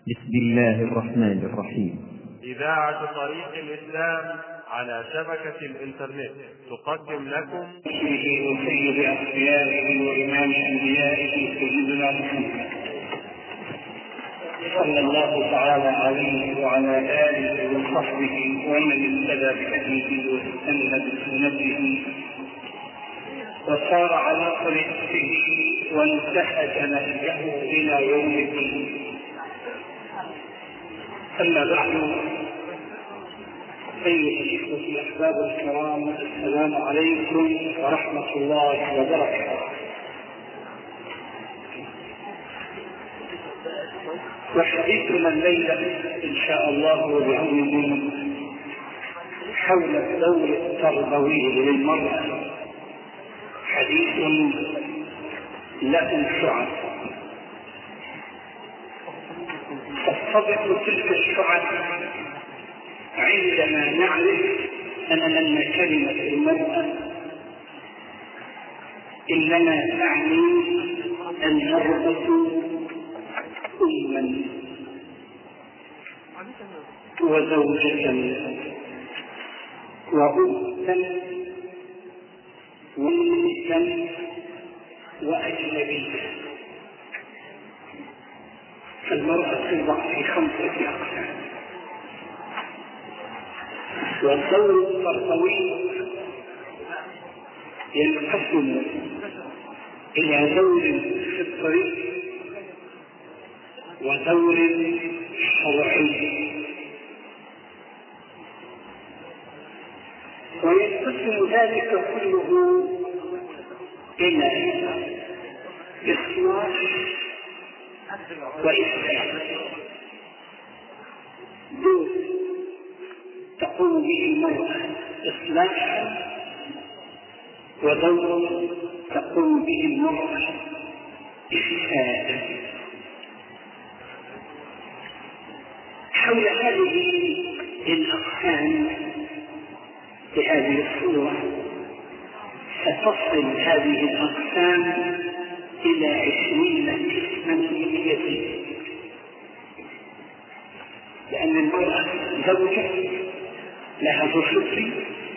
بسم الله الرحمن الرحيم. إذاعة طريق الإسلام على شبكة الإنترنت تقدم لكم وسيد أخياره وإمام أنبيائه سيدنا محمد صلى الله تعالى عليه وعلى آله وصحبه ومن اهتدى بهديه واستنى بسنته وسار على طريقته وانتهج نهجه إلى يوم الدين. أما بعد، أيها الإخوة الأحباب الكرام، السلام عليكم ورحمة الله وبركاته. وحديثنا الليلة إن شاء الله بعون حول الدور التربوي للمرأة، حديث له شعب تتضح تلك الشعب عندما نعرف أن كلمة المرأة إنما تعني المرأة أما وزوجة وأختا وأمة وأجنبية. فالمرأة توضع في 5 أقسام. والدور التربوي ينقسم إلى دور فطري ودور شرعي، وينقسم ذلك كله إلى إصلاح وإصلاح. دور تقوم به المرأة إصلاحا، ودور تقوم به المرأة إفسادا. حول هذه الأقسام بهذه الصورة ستصل هذه الأقسام إلى 20 قسما يزيد، لأن المرأة زوجة لها دور فطري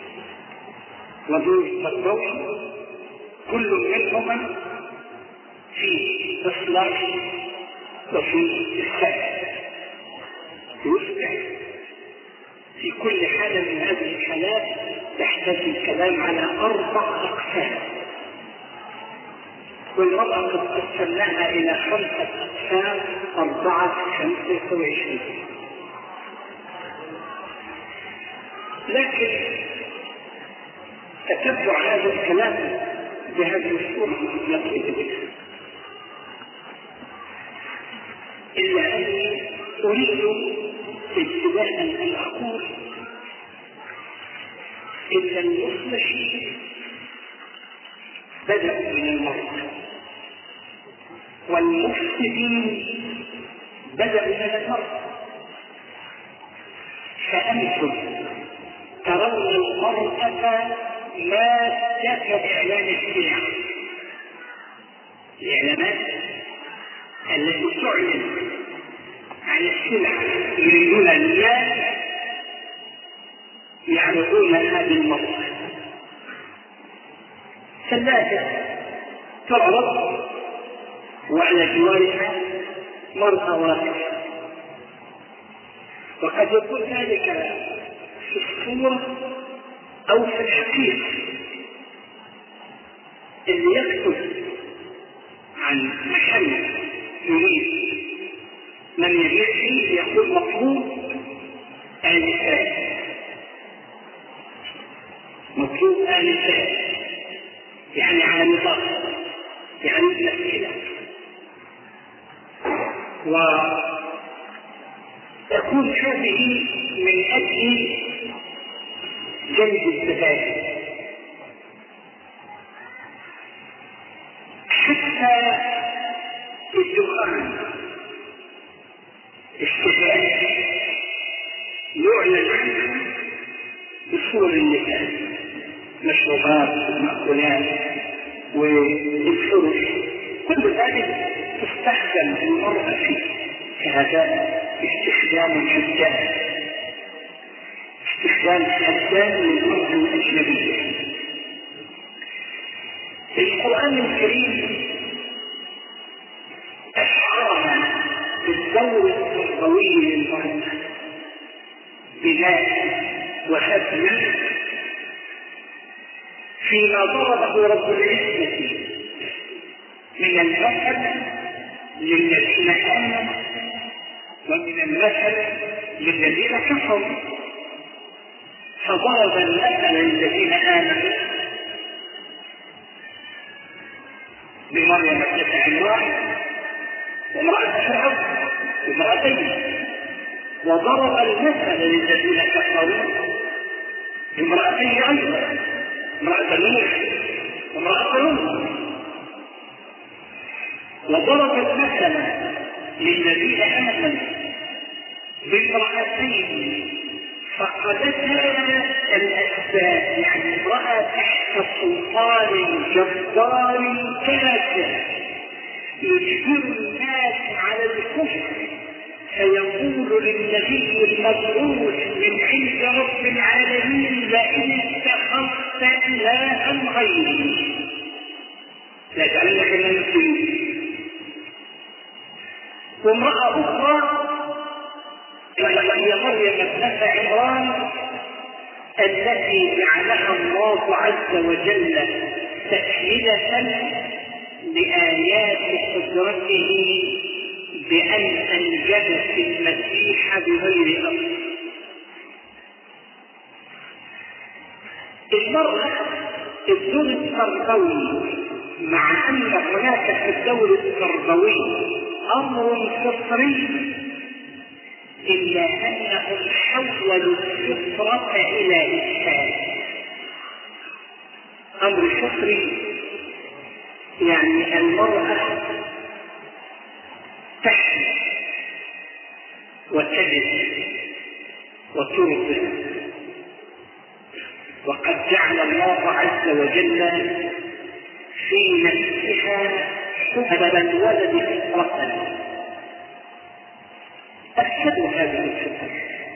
ودور تربوي، كل منهما في إصلاح وفي إفساد. يصبح في كل حالة من هذه الحالات تحتاج الكلام على 4 أقسام، والمرأة قد قسمناها إلى 5 أقسام، 4 في 25. لكن تتبع هذا الكلام بهذه الصورة يقول بها، إلا أني أريد ابتداء أن أقول إن المصلحين بدأوا من المرأة، والمفسدين بدأوا من المرأة. فأنتم ترون المرأة مادة إعلان السلع، الإعلانات التي تعلن عن السلع يريدون الناس يعرضونها بالمرأة. ثلاجة تعرض وعلى جوارها مرأة واقفة، وقد يكون ذلك في الصورة أو في الحقيقة. اللي يكتب عن محل يريد من يبيع فيه يقول مطلوب آنسات، مطلوب آنسات يعني عامضات، يعني مسئلة، وتكون هذه من أجل جلب الزبائن. حتى الدخان الشباب يعلن عنها بصور النساء، مشروبات ومأكولات والفرش، كل ذلك تستخدم المرأة فيه. هذا استخدام حدان للأرض الأجنبية. القرآن الكريم أشعرنا بالدور التربوي للمرأة بناء وهدم فيما ضربه رب العزة من المثل للذين آمنوا ومن المثل للذين كفروا. فضرب المثل للذين آمنوا بمريم ابنة عمران وامرأة فرعون امرأتين، وضرب المثل للذين كفروا بامرأتين أيضا، امرأة نوح وامرأة لوط. وضرب المثل للذين آمنوا بامرأتين فقدتها الأسباب، يعني امرأة تحت سلطان جبار كافر يجبر الناس على الكفر، فيقول للنبي المبعوث من عند رب العالمين لئن اتخذت إلها غيري لأجعلنك من المسلمين. وامرأة أخرى وهي مريم ابنة عمران التي جعلها الله عز وجل تكملة لآيات قدرته بأن أنجبت المسيح بغير أب. المرأة الدور التربوي، مع أن هناك في الدور التربوي أمر فطري، إلا أنهم حولوا الفطرة إلى إسلام. أمر فطري يعني المرأة تحمل وتجد وترضع، وقد جعل الله عز وجل في نفسها سبب الولد فطرة أفسدوا هذه الفطرة،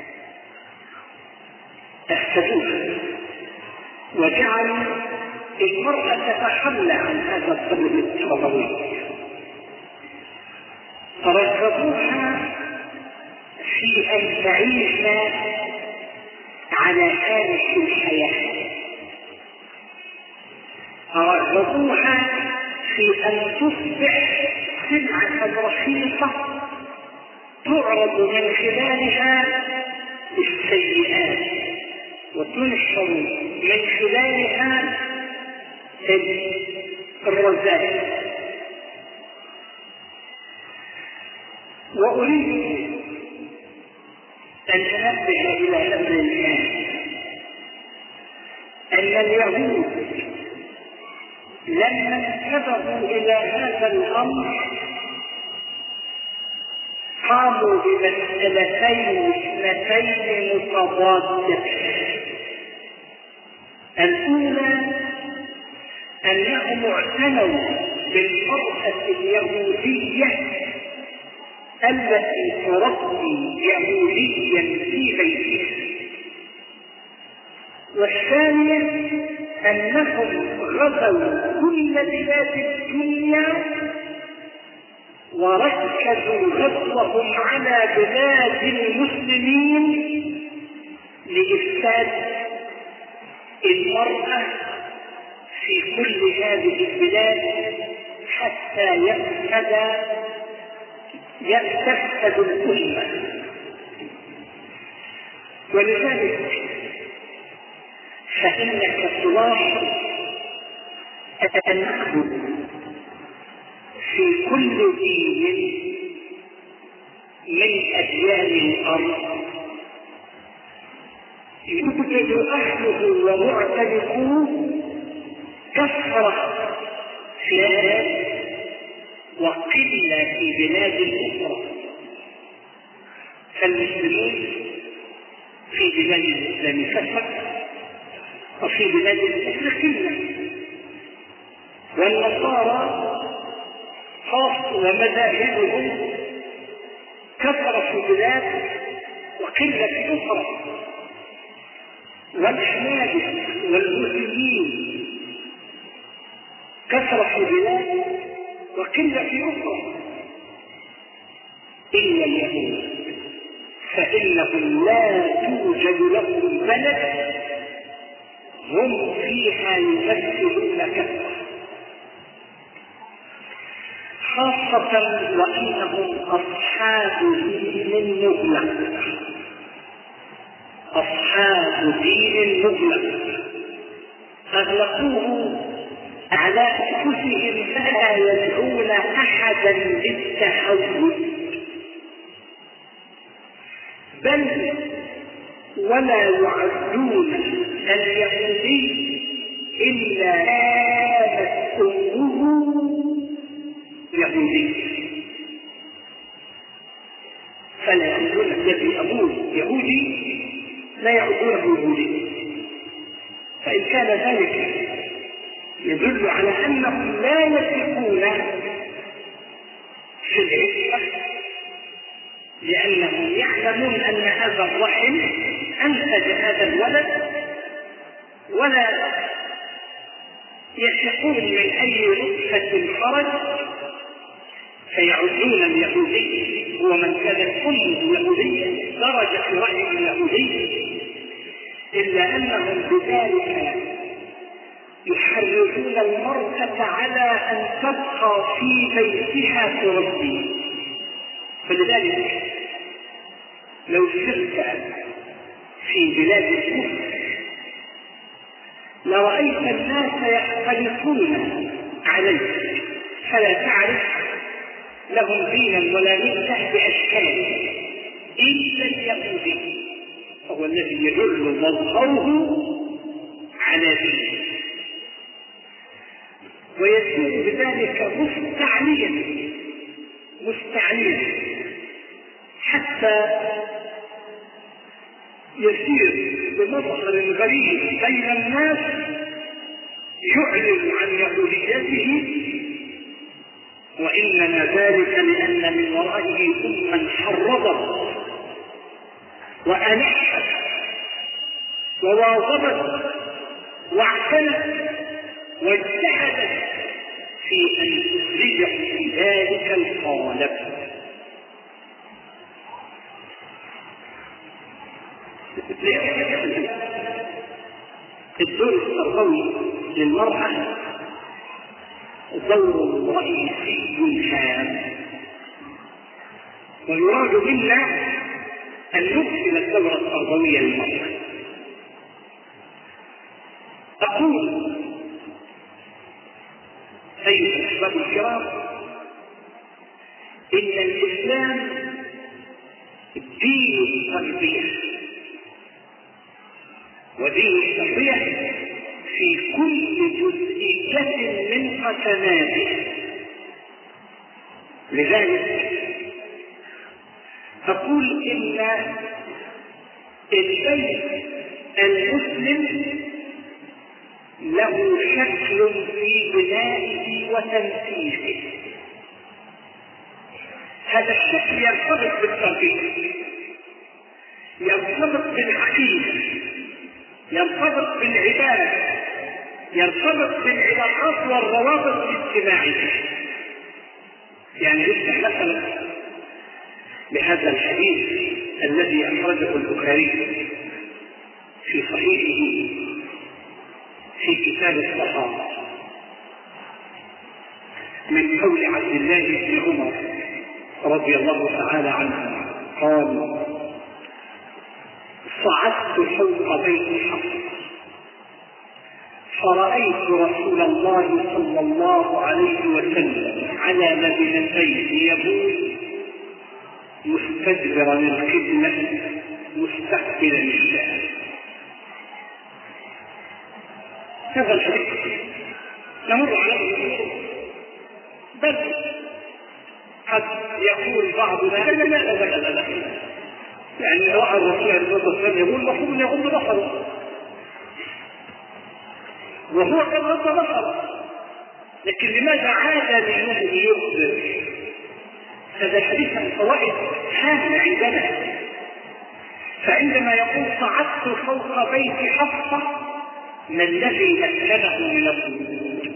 أفسدوها وجعلوا المرأة تتخلى عن هذا السبب التربوي، فرغبوها في أن تعيش على هامش الحياة، فرغبوها في أن تصبح سلعة رخيصة تعرض من خلالها السيئات وتنشر من خلالها الرذائل. وأريد أن أنبه إلى أمر الآن، أن اليهود لما انتبهوا إلى هذا الأمر قاموا بمسألتين اثنتين متضادتين. الأولى أنهم اعتنوا بالمرأة اليهودية التي تربي يهوديا في بيتها، والثانية أنهم غزوا كل بلاد الدنيا وركزوا غزوهم على بلاد المسلمين لإفساد المرأة في كل هذه البلاد حتى يفسد الأمة. ولذلك فإنك تلاحظ أنه في كل دين من أديان الأرض يوجد أهله ومعتنقوه كثرة في بلاد وقلة في بلاد أخرى. فالمسلمين في بلاد الإسلام كثرة وفي بلاد الكفر قلة، والنصارى خاص ومذاهبهم كثر في بلاد وقلة في أخرى، والحنابلة والمسلمين كثر في بلاد وقلة في أخرى، إلا اليهود فإنهم لا توجد لهم بلد هم فيها يمثلون كثرة، خاصة وأنهم أصحاب دين مغلق، أصحاب دين مغلق أغلقوه على أنفسهم فلا يدعون أحدا للتحول، بل ولا يعدون اليهودي إلا كانت أمه يهودي، فلا يعدون الذي أبوه يهودي لا يعدونه يهودي، فإن كان ذلك يدل على أنهم لا يثقون في العفة، لأنهم يعلمون أن هذا الرحم أنتج هذا الولد، ولا يثقون من أي رؤفة خرج، فيعدون اليهودي هو من كانت أمه يهودية درجة في رحم اليهودي، إلا أنهم بذلك يحرضون المرأة على أن تبقى في بيتها تربي. فلذلك لو سرت في بلاد الكفر لرأيت الناس يختلفون عليك فلا تعرف لهم دينا ولا ملة بأشكال إلا اليهودي هو الذي يدل مظهره على دينه، ويكون بذلك مستعليا حتى يسير بمظهر غريب بين الناس يعلن عن يهوديته، وإنما ذلك لأن من ورائه أمة حرضت وألحت وواظبت واعتنت واجتهدت في أن تخرجه في ذلك القالب. الدور التربوي للمرأة دور رئيسي هام، ويراد منا أن نكمل الدورة التربوية للمرأة. أقول أيها الأحباب الكرام إن الإسلام دين التربية، ودين التربية في كل جزئية من قسماته. لذلك أقول إن البيت المسلم له شكل في بنائه وتنفيذه، هذا الشكل يرتبط بالتربية، يرتبط بالعقيدة، يرتبط بالعبادة، يرتبط بالعلاقات والروابط الاجتماعية. يعني يفتح مثلا بهذا الحديث الذي أخرجه البخاري في صحيحه في كتاب الصحابة من قول عبد الله بن عمر رضي الله تعالى عنه قال: صعدت فوق بيت حفص فرأيت رسول الله صلى الله عليه وسلم على مدينتين يبول مستدبرا القبلة مستقبلا الشام. هذا الحديث نمر عليه، بل قد يقول بعضنا لا يعني رأى الرسول عليه الصلاة والسلام يقول المفروض ان يغض بصره، وهو قد غض بصره، لكن لماذا عاد منه يخبر هذا الحديث عن فوائد هامة عندنا. فعندما يقول صعدت فوق بيت حفصة، ما الذي مكنه من الصعود؟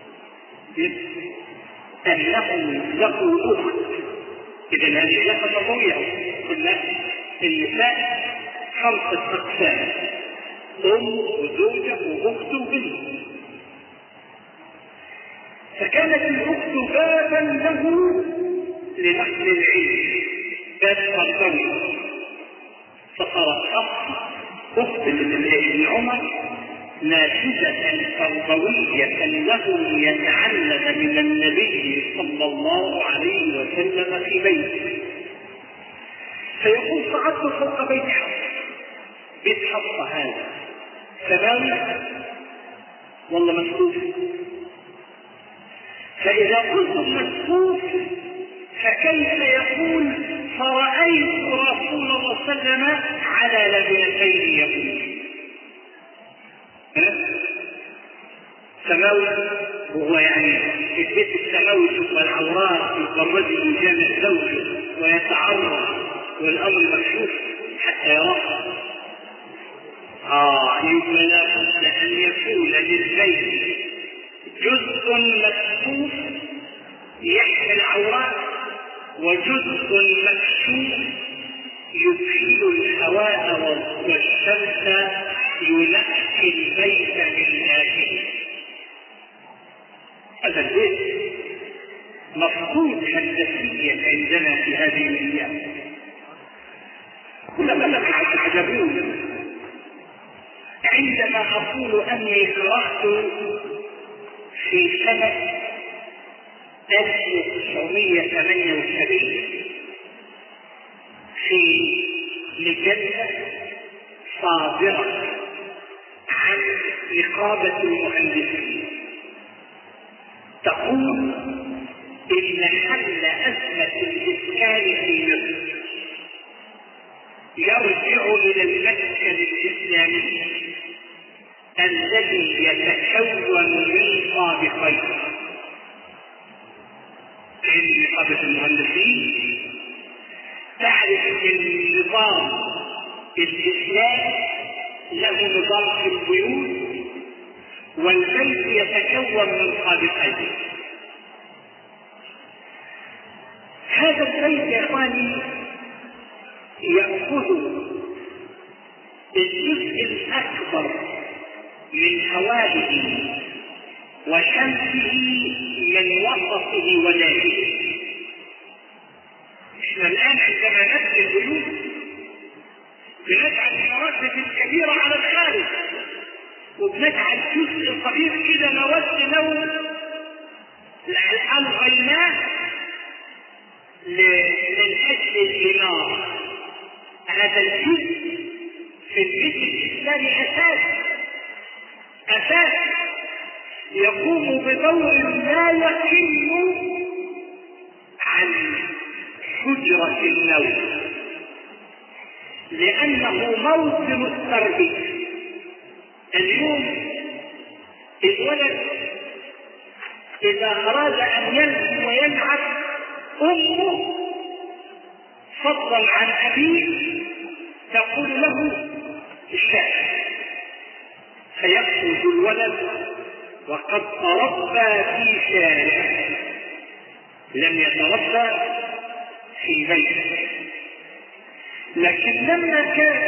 أنه له أخت. إذن هذه علاقة طويلة. قلنا النساء 5 أقسام: أم وزوجة وأخت وبنت. فكانت الأخت بابا له لنقل العلم، باب تربوي. فصارت أخت ابن عمر نافذة تربوية له يتعلم من النبي صلى الله عليه وسلم في بيته. فيقول صعدت فوق بيت حفصة. بيت حفصة هذا سماوي والله مسقوف؟ فإذا قلت مسقوف فكيف يقول فرأيت رسول الله صلى الله عليه وسلم على لبنتين يقول سماوي؟ وهو يعني البيت السماوي يشوف العورات، يبقى الرجل يجامع زوجه ويتعرض والأمر مكشوف حتى يراه. يبقى لابد أن يكون للبيت جزء مكشوف يحمي العورات، وجزء مكشوف يدخل الهواء والشمس ينقي البيت من داخله. هذا البيت مفقود هندسيا عندنا في هذه الايام. كلما تعجبون عندما اقول اني قرات في سنه 1978 في مجله صادره عن نقابه المهندسين تقول إن حل أزمة الإسكان في مصر يرجع إلى المسكن الإسلامي الذي يتكون من طابقين. في نقابة المهندسين تعرف النظام الإسلامي له نظام في البيوت، والبيت يتكون من طابقين. هذا البيت يا اخواني يأخذ الجزء الأكبر من هوائه وشمسه من وسطه وداخله. احنا الآن عندما نبني البيوت بنجعل المراتب الكبيرة على الخارج، وبنجعل جزء صغير كده نود لو ألغيناه من أجل الإنارة. هذا الجزء في البيت الإسلامي أساس يقوم بدور لا يقل عن حجرة النوم، لأنه موطن التربية. اليوم الولد إذا أراد أن يلهو ويلعب أمه فضلا عن أبيه تقول له الشاهد، فيخرج الولد وقد تربى في شارع لم يتربى في بيته. لكن لما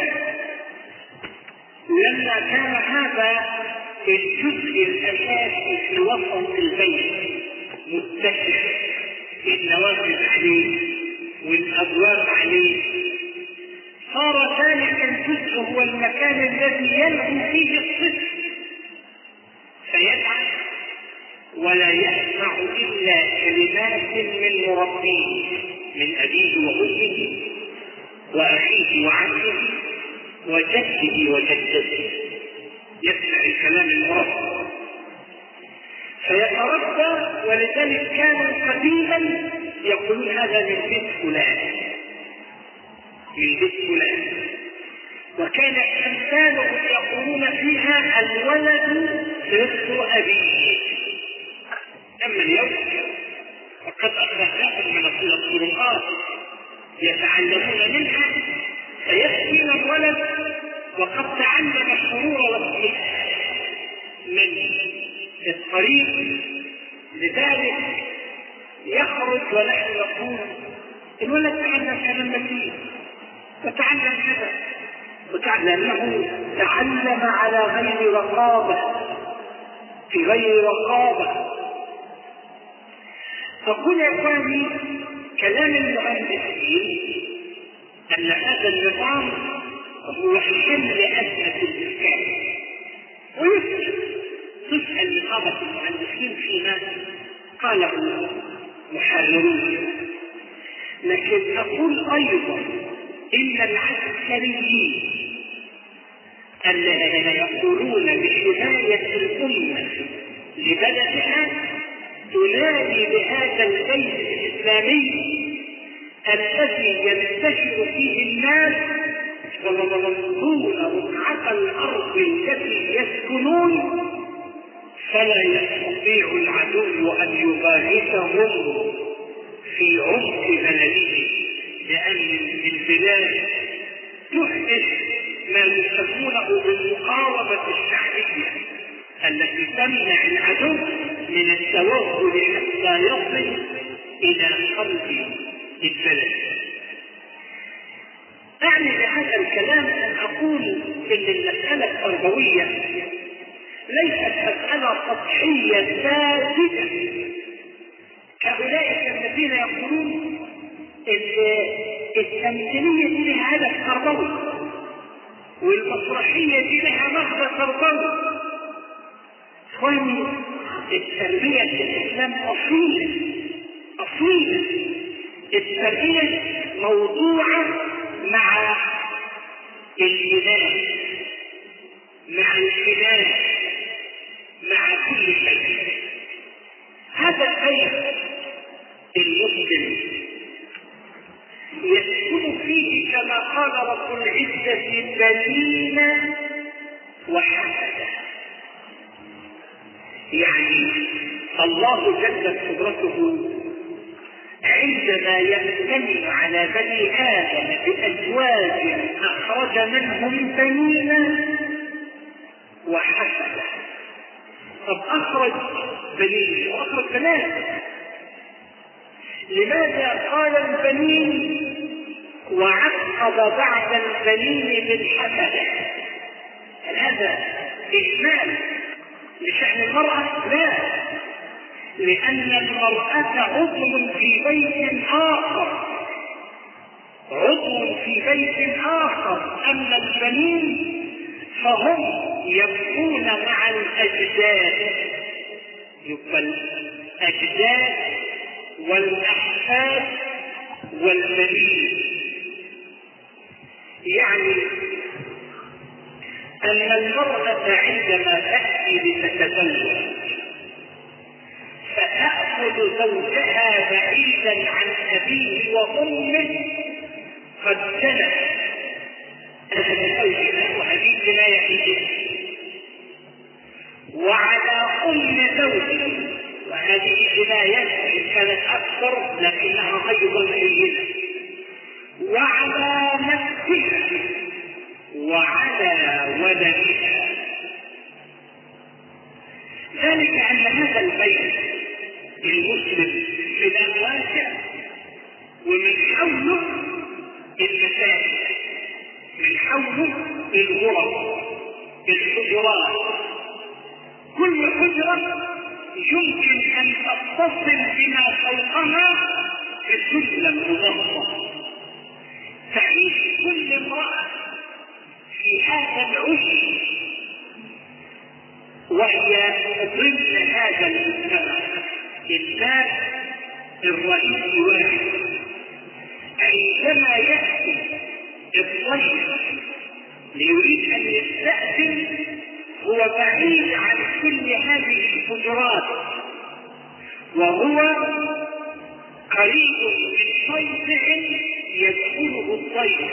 كان هذا الجزء الأساسي في وسط البيت متسع، النوافذ عليه والأبواب عليه، صار ذلك الجزء هو المكان الذي يلهو فيه الطفل فيلعب ولا يسمع إلا كلمات من مربيه، من أبيه وأمه وأخيه وعمه وجده وجدته، يسمع الكلام المربى فيتربى. ولذلك كانوا قديما يقولون هذا من بيت فلان، من بيت فلان، وكان أمثالهم يقولون فيها الولد سر أبيه. أما اليوم فقد أخذناكم من الصورة المخلوقات يتعلمون منها، فيسكن الولد وقد تعلم الشرور والسيئات من الطريق، لذلك يخرج ونحن نقول الولد تعلم كلام مسيح وتعلم كذا لأنه تعلم على غير رقابة، في غير رقابة. فقل يا إخواني كلام المهندسين أن هذا النظام هو حل لأزمة الإسكان، وتسأل نقابة المهندسين فيما قاله محررون. لكن أقول أيضا إن العسكريين الذين يقولون بحماية الأمة لبلدها تنادي بهذا البيت الإسلامي الذي ينتشر فيه الناس ويظلون رقعة الأرض التي يسكنون، فلا يستطيع العدو أن يباغتهم في عمق بلده، لأن البلاد تحدث ما يسمونه بالمقاومة الشعبية التي تمنع العدو من التوغل حتى يصل إلى قلب البلد. أعني بهذا الكلام أن أقول إن المسألة التربوية ليست مسألة سطحية ساذجة كأولئك الذين يقولون التمثيلية دي لها هدف تربوي والمسرحية دي لها مغزى تربوي. إخواني التربية في الإسلام أصيلة. التربية موضوعة مع الإيمان، مع الإيمان، مع كل شيء. هذا البيت المسلم يسكن فيه كما قال رب العزة بنين وحسدا، يعني الله جلت قدرته عندما يمتن على بني آدم بأزواج أخرج منهم بنين وحسدا. طب أخرج بنين وأخرج بنات، لماذا قال البنين وعقب بعد البنين بالحسد؟ هل هذا إجمال لشأن المرأة؟ لا، لأن المرأة عضو في بيت آخر، أما البنين فهم يبقون مع الأجداد، يبقى الأجداد والأحفاد والبنين. يعني أن المرأة عندما تأتي لتتزوج فتأخذ زوجها بعيدا عن أبيه وأمه قد سلف زوجها، وهذه جناية، وعلى أم زوجها، وهذه جناية كانت أكثر لكنها أيضا هينة، وعلى نفسها وعلى ولدها. ذلك أن هذا البيت المسلم إذا واسع ومن حوله المساجد، من حوله الغرف، الحجرات، كل حجرة يمكن أن تتصل بما فوقها بسلم منظم، تعيش كل امرأة في هذا العشب وهي ضمن هذا المجتمع. الباب الرئيسي واحد، عندما يأتي الضيف ليريد أن يستأذن هو بعيد عن كل هذه الحجرات، وهو قريب من موضع يدخله الضيف.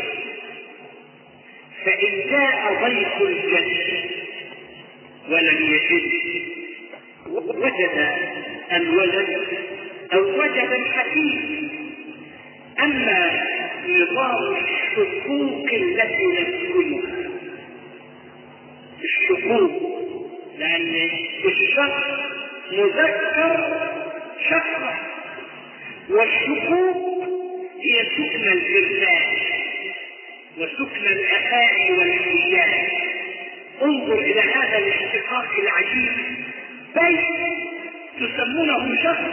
فإن جاء ضيف الجنة ولم يجد، وجد الولد أو وجد الحفيد، أما نظام الشقوق التي ندخلها، الشقوق، لأن الشق مذكر شقة، والشقوق هي سكن الجرذان وسكن الأفاعي والحيات. انظر إلى هذا الاشتقاق العجيب، بيت تسمونه شق،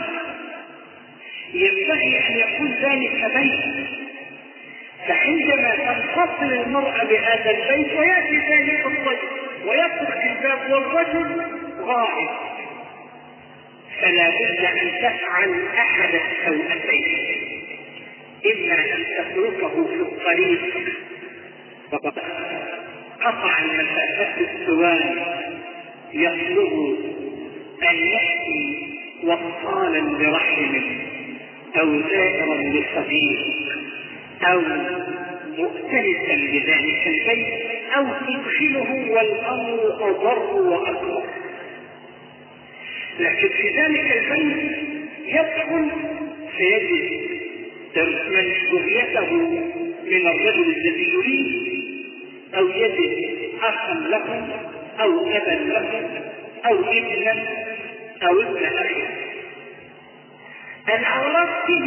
ينبغي أن يكون ذلك بيت، فعندما تنفصل المرأة بهذا البيت ويأتي ذلك الرجل ويترك الباب والرجل غائب، فلا بد أن تفعل أحد السوءتين، إما أن تتركه في الطريق قطع المسافات السواد يطلب أن يأتي وصالا لرحمه أو زائرا لصديق أو مؤتلفا بذلك البيت أو تدخله والأمر أضر وأكبر. لكن في ذلك البيت يدخل فيجد منشوريته من الرجل الذي يريد، أو يجد أخا له أو أبا له أو ابنا أو ابن أخي. العورات فيه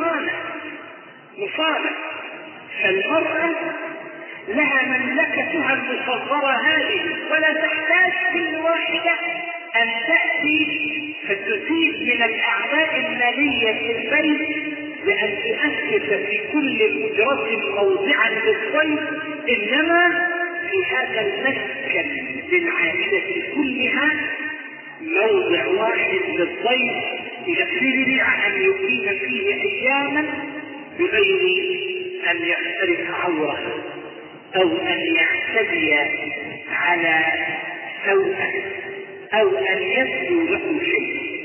مصانع، فالمرأة لها مملكتها المصغرة هذه، ولا تحتاج كل واحدة أن تأتي فتزيد من الأعباء المالية في البيت بأن تؤسس في كل أجرة موضعا للضيف، إنما في هذا المسكن للعائلة كلها موضع واحد للضيف يستطيع أن يقيم فيه أياما بغير أن يختلف عوره أو أن يعتدي على سوءه أو أن يبدو له شيء.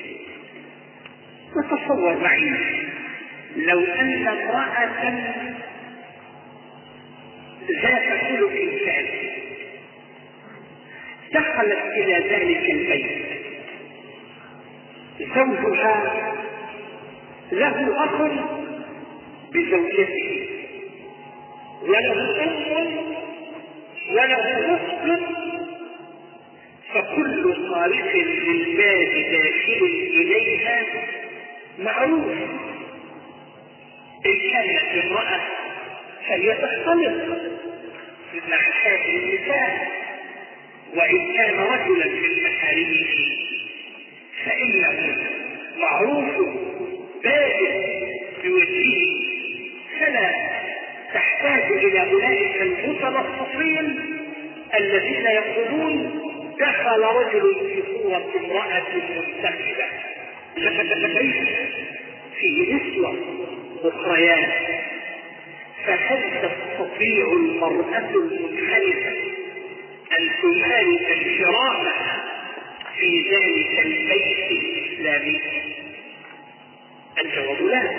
وتصور معي لو أن امرأة ذات خلق ثاني دخلت إلى ذلك البيت، زوجها له أخ بزوجته وله أم وله أخت، فكل طارق للباب داخل إليها معروف. إن كانت امرأة فهي تختلط مع هذه النساء، وإن كان رجلا من محارمه فإنه معروف بادئ بوجهه، فلا تحتاج إلى أولئك المتلصصين الذين يقولون دخل رجل في صورة امرأة منتخبة فيه نسوة أخريات. فهل تستطيع المرأة المنخلفة أن تمارس انشراحها في ذلك البيت الإسلامي؟ الجواب لا.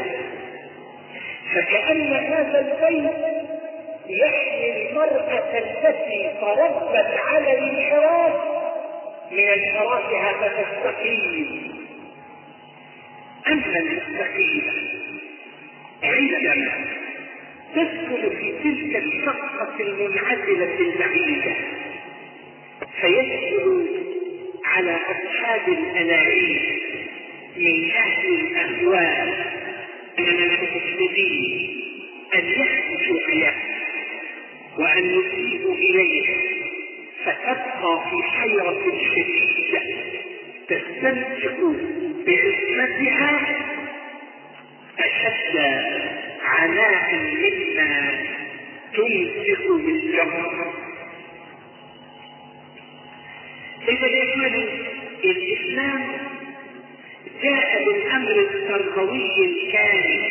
فكأن هذا البيت يحمي المرأة التي تربت على الانحراف من انحرافها فتستقيم. أما المستقيمة عندما تدخل في تلك الشقة المنعزلة البعيدة فيدخل على أصحاب الألاعيب من أهل الأهواء من المسلمين أن يحدثوا إليه وأن يسيئوا إليه، فتبقى في حيرة شديدة تستمسك بعصمتها أشد عناء مما تمسك بالجمر. إذا الإسلام جاء بالأمر التربوي الكامل،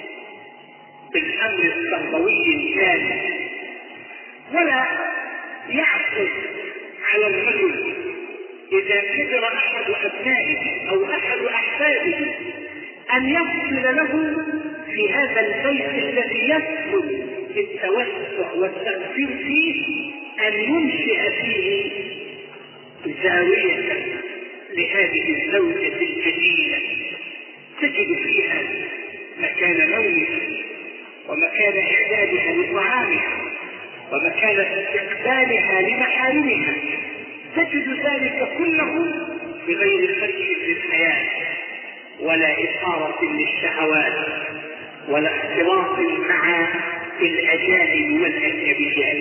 ولا يعكس على الرجل إذا كبر أحد أبنائه أو أحد أحفاده أن يفصل له في هذا البيت الذي يدخل بالتوسع والتغفير فيه أن ينشئ فيه زاوية لهذه الزوجة الجديدة تجد فيها مكان نومها ومكان إعدادها لطعامها ومكان استقبالها لمحارمها، تجد ذلك كله بغير خدش للحياة ولا إثارة للشهوات ولا اختلاط مع الأجانب والأجنبيات.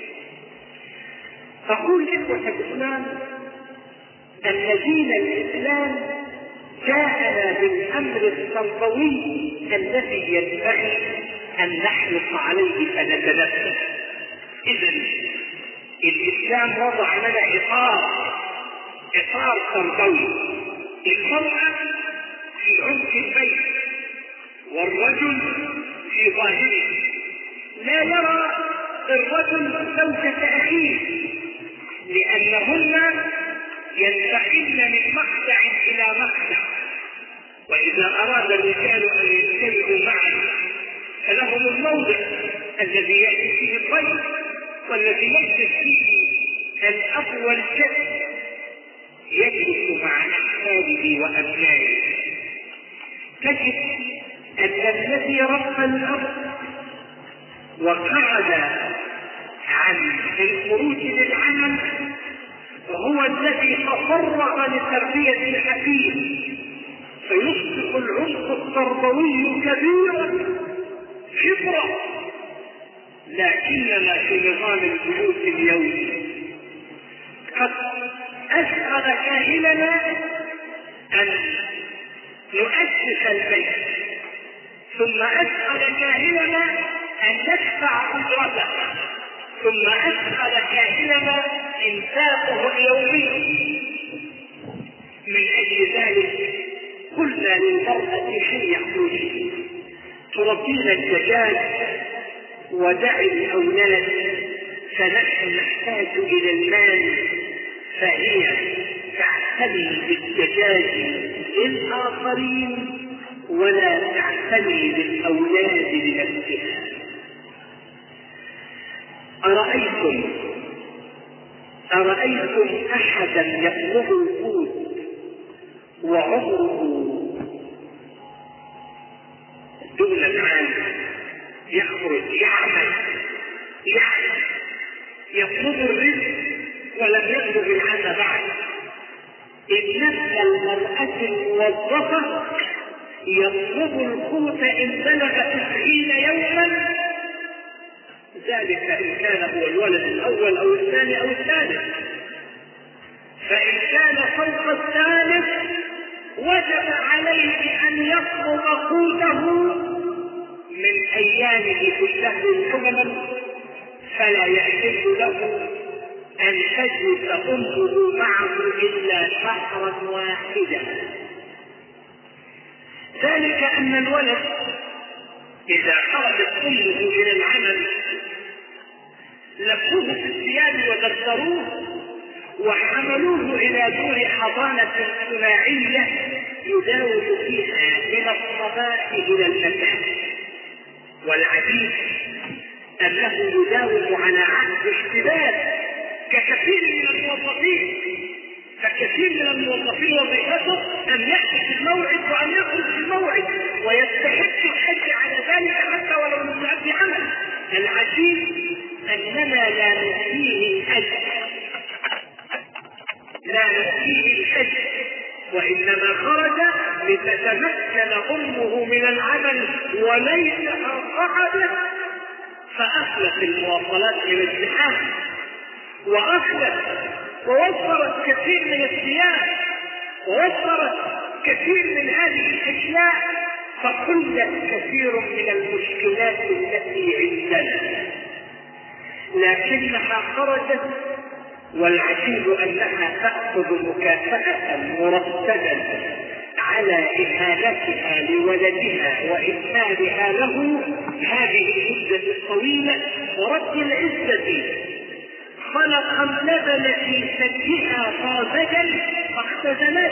أقول إخوة الإسلام أن دين الإسلام جاءنا بالأمر التربوي الذي ينبغي أن نحرص عليه فنتنفذ. إذن الإسلام وضع لنا إطار تربوي. المرأة في عمق البيت والرجل في ظاهره، لا يرى الرجل زوجة أخيه لأنهن ينتقلن من مخدع إلى مخدع، وإذا أراد الرجال أن يجتمعوا معا فلهم الموضع الذي يأتي فيه الضيف والذي يجلس فيه الأب والجد يجلس مع أحفاده وأبنائه. تجد أن الذي رب الأرض وقعد عن الخروج للعمل هو الذي تفرغ لتربية الحفيد، فيصبح العمق التربوي كبيرا خبرة. لكننا في نظام البيوت اليوم قد أسأل كاهلنا أن نؤسس البيت، ثم أسأل كاهلنا أن ندفع أجرته، ثم أسأل كاهلنا إنفاقه اليومي. من أجل ذلك قلنا للمرأة هيا اخرجي تربين الدجاج ودعي الأولاد، فنحن نحتاج إلى المال، فهي تعتني بالدجاج للآخرين ولا تعتني بالأولاد لنفسها. أرأيتم أحدا يطلب القوت وعمره دون العام يخرج يعمل يطلب الرزق ولم يبلغ العام بعد؟ إنما المرأة الموظفة يطلب القوت إن بلغ 90 يوما، ذلك إن كان هو الولد الأول أو الثاني أو الثالث، فإن كان فوق الثالث وجب عليه أن يطلب قوته من أيامه في الشهر الحمل، فلا يحل له أن تجلس أمه معه إلا شهرا واحدا. ذلك أن الولد إذا خرجت أمه إلى العمل لفوه في الثياب ودثروه وحملوه إلى دور حضانة صناعية يداوم فيها من الصباح إلى المساء. والعجيب أنه يداوم على عهد اشتباك ككثير من الموظفين، فكثير من الموظفين وظيفته أن يأتي في الموعد وأن يخرج في الموعد ويستحق الحج على ذلك حتى ولو لم يؤدي عمل. العجيب أننا لا نؤتيه الحج وإنما خرج لتتمكن أمه من العمل وليسها قعدت، فأخلت المواصلات من الزحام ووفرت كثير من الثياب ووفرت كثير من هذه الأشياء، فقلت كثير من المشكلات التي عندنا، لكنها خرجت. والعجيب أنها تأخذ مكافأة مرتبا على إهانتها لولدها وإهمالها له هذه المدة الطويلة. ورب العزة خلق اللبن في ثديها طازجا فاختزنت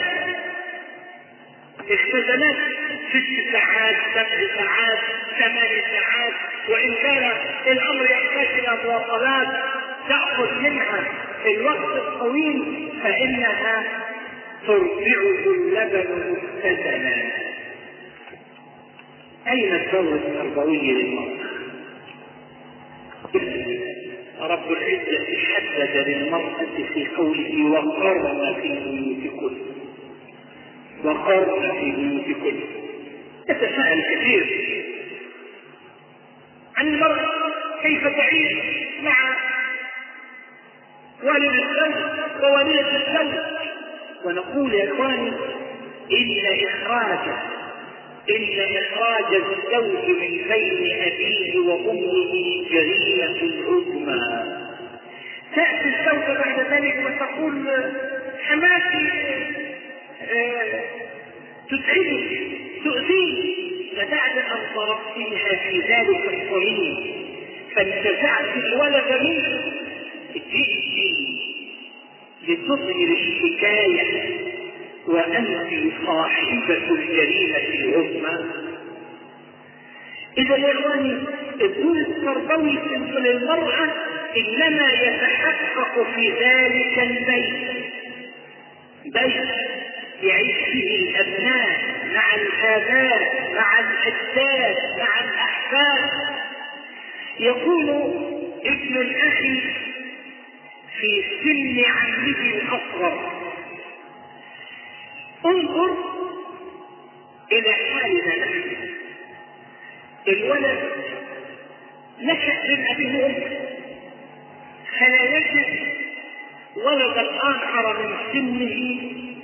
6 ساعات 7 ساعات 8 ساعات، وإن كان الأمر يحتاج إلى مواصلات تأخذ منها الوقت الطويل فإنها ترجعه اللبن مختزنا. أين الدور التربوي للمرأة؟ رب العزة حدد للمرأة في قوله وقرن في بيوتكن، وقرن في بيوتكن. يتساءل كثير عن المرأة كيف تعيش مع والد الزوج وولية الزوج، ونقول يا اخواني إن إخراج الزوج من بين أبيه وأمه جريمة عظمى. تأتي الزوجة بعد ذلك وتقول حماتي تتعبني تؤذيني، فبعد أن ضربتها في ذلك الصميم فانتزعت الولد منه جئت لتظهر الشكاية وأنت صاحبة الجريمة العظمى. إذا يا إخواني الدور التربوي للمرأة إنما يتحقق في ذلك البيت يعيش فيه الأبناء مع الآباء مع الأجداد مع الأحفاد. يكون ابن الأخ في سن عمه الأصغر. انظر إلى حالنا نحن، الولد نشأ من أبيه وأمه، فلا يجد ولدا آخر من سنه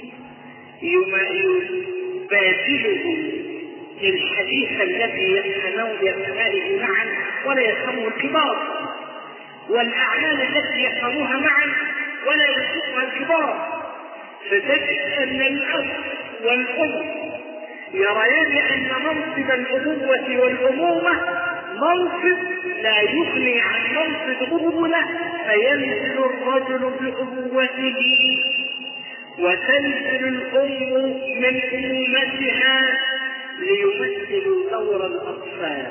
يبادله الحديث الذي يفهمون بأبنائه معا ولا يفهمه الكبار، والأعمال التي يفهموها معا ولا يفهمها الكبار. فتجد أن الأب والأم يريان أن منصب الأبوة والأمومة منصب لا يغني عن منصب الأبوة، فينزل الرجل بأبوته وتنزل الأم من أمومتها ليمثل دور الأطفال.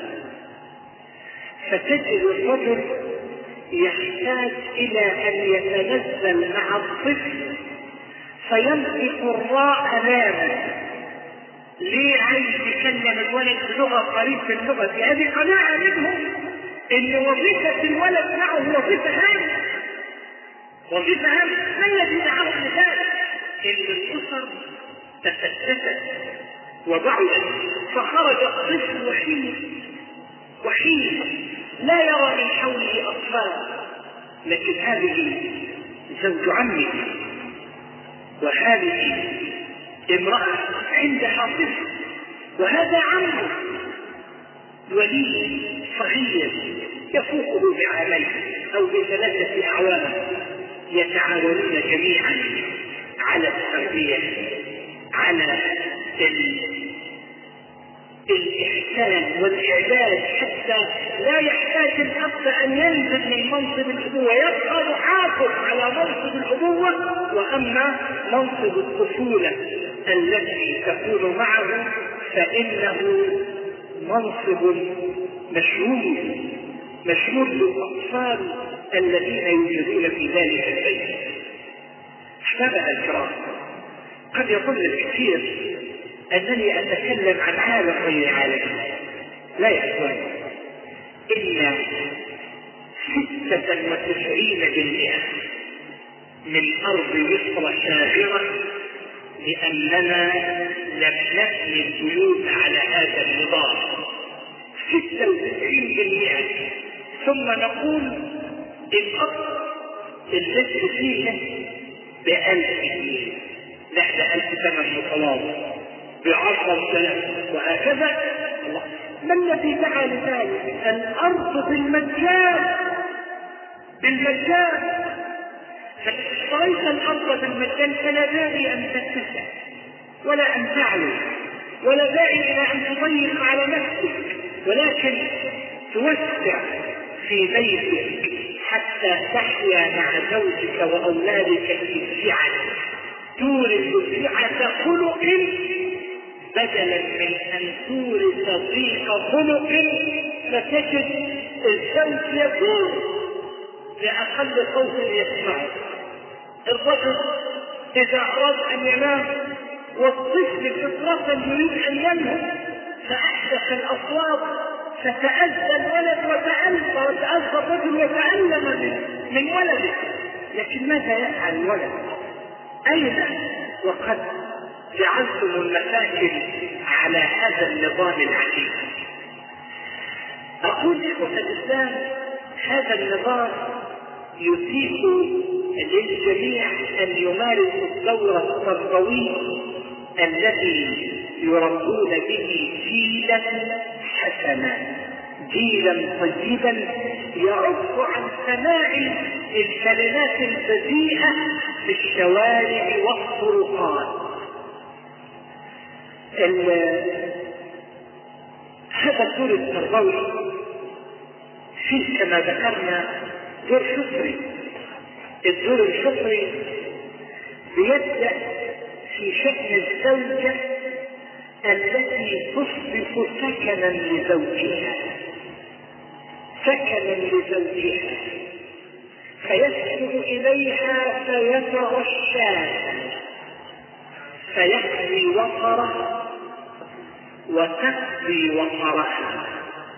فتجد الرجل يحتاج إلى أن يتنزل مع الطفل فينطق الراء لامه. ليه عايز يكلم الولد بلغة قريبة اللغة؟ هذه قناعة منهم ان وظيفة الولد معه وظيفة هامة. ما الذي دعاه لذلك؟ ان الاسر تفتتت وضعفت فخرج الطفل وحيد لا يرى من حوله اطفال. لكن هذه زوج عمه وهذه امرأة عندها طفل وهذا عمه ولي صغير يفوقه بعامين أو ب3 أعوام، يتعاونون جميعا على التربية على الإحسان والإعداد حتى لا يحتاج الأب أن ينزل من منصب الأبوة، يبقى محافظ على منصب الأبوة، وأما منصب الطفولة التي تكون معه فإنه منصب مشهور للأطفال الذين يوجدون في ذلك البيت. أحبابنا الكرام، قد يظن الكثير أنني أتكلم عن عالم غير عالم. لا يا إخواني، إن 96% من أرض مصر شاغرة لأننا لم نبني البيوت على هذا النظام. 96%. ثم نقول الأرض التي فيها ب1000 جنيه، لا ده 1000 ثمن متواضع ب10,000 وهكذا. ما الذي دعا لذلك؟ الأرض بالمجان. فاشتريت الأرض بالمجان فلا داعي أن تتسع ولا أن تعلو ولا داعي إلى أن تضيق على نفسك، ولكن توسع في بيتك حتى تحيا مع زوجك وأولادك في السعة، تورث سعة خلق بدلا من أن تورث ضيق خلق. فتجد الزوج يدور لأقل صوت يسمعه. الرجل إذا أراد أن ينام والطفل فطرة يريد أن ينام فأحدث الأصوات فتأذى الولد وتأذى الرجل وتعلم منه. من ولده، لكن ماذا يفعل الولد؟ أين وقد جعلتم المشاكل على هذا النظام العجيب؟ أقول إخوة الإسلام هذا النظام يتيح للجميع أن يمارسوا الدور التربوي الذي يربون به جيلا حسنا، جيلا طيبا يعف عن سماع الكلمات البذيئة في الشوارع والطرقات. هذا الدور التربوي فيه كما ذكرنا دور فطري. الدور الفطري بيبدأ في شأن الزوجة التي تصبح سكنا لزوجها، فيسكن إليها فيتغشاها فيحمي وقره وتقضي وقرها،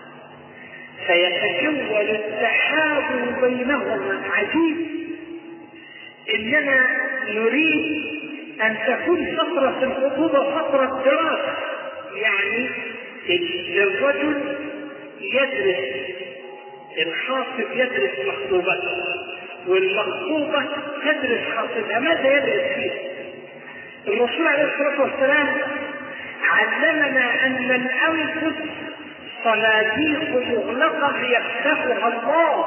فيتكون التحاب بينهما عجيب. إننا نريد أن تكون فترة الخطوبة فترة دراسة، يعني الرجل يدرس، الخاطب يدرس مخطوبته، والمخطوبة تدرس خاطبها. ماذا يدرس فيه؟ الرسول عليه الصلاة والسلام علمنا أن الأنفس صناديق مغلقة يفتحها الله.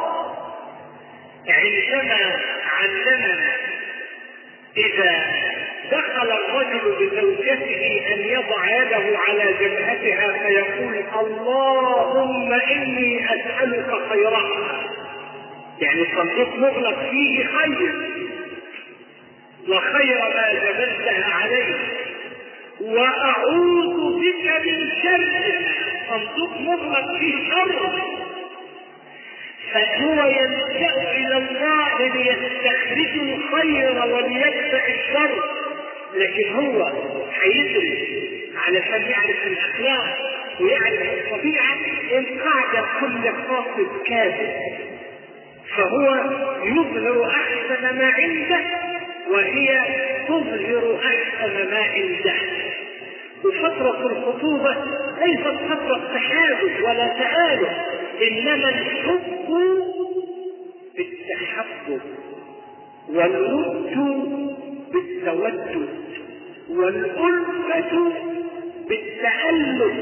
عندما علمنا إذا دخل الرجل بزوجته أن يضع يده على جبهتها فيقول اللهم إني أسألك خيرها، يعني صندوق مغلق فيه خير وخير ما جبلتها عليه، وأعوذ بك من شرها، صندوق مغلق فيه شر. فهو يلجأ إلى الله ليستخرج الخير وليدفع الشر، لكن هو هيدرس علشان يعرف الأخلاق ويعرف الطبيعة. القاعدة كل خاطب كاذب، فهو يظهر أحسن ما عنده وهي تظهر أحسن ما عندها. وفترة الخطوبة ليست فترة تحابب ولا تآلف، إنما الحب بالتحبب والود بالتودد والألفة بالتألف.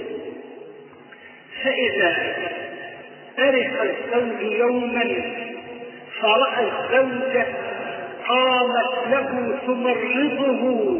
فإذا أرق الزوج يوما فرأى الزوجة قامت له تمرضه،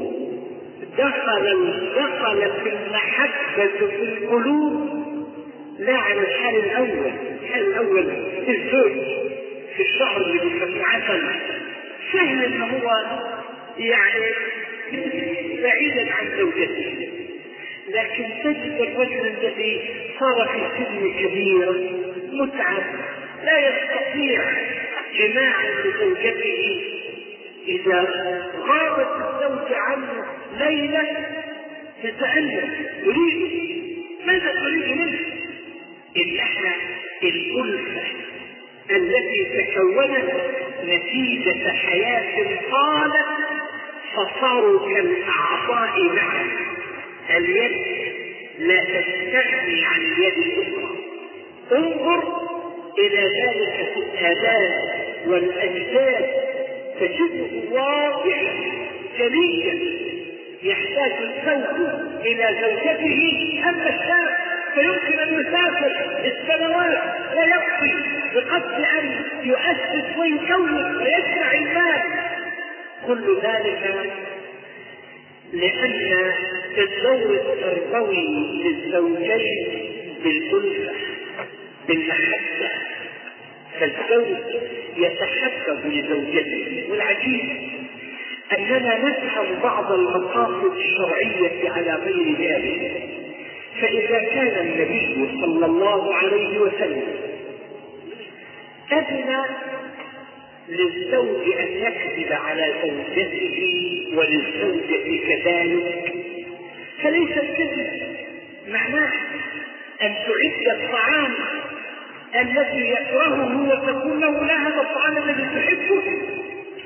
دخلت المحبة في القلوب، لا على الحال الأول الزوج في الشهر اللي بيسمى عسل سهل ان هو يعني بعيدا عن زوجته، لكن تجد الرجل الذي صار في سن كبير متعب لا يستطيع جماعا لزوجته، إذا غابت الزوجة عنه ليلة تتألم يريد. ماذا تريد منه؟ إنها الألفة التي تكونت نتيجة حياة طالت فصاروا كالأعضاء معا. اليد لا تستغني عن اليد الأخرى. انظر إلى ذلك في الآباء والأجداد تجده واضحا جليا. يحتاج الزوج إلى زوجته، أما الشاب فيمكن أن يسافر السنوات لا يكفي بقصد أن يؤسس ويكون ويجمع المال. كل ذلك لأن الدور التربوي للزوجين بالألفة بالمحبة، فالزوج يتحبب لزوجته. والعجيب أننا نفهم بعض المقاصد الشرعية على غير ذلك. فإذا كان النبي صلى الله عليه وسلم أذن للزوج أن يكذب على زوجته وللزوجة كذلك، فليس الكذب معناه أن تعد الطعام الذي يكرهه وتقول له لا هذا الطعام الذي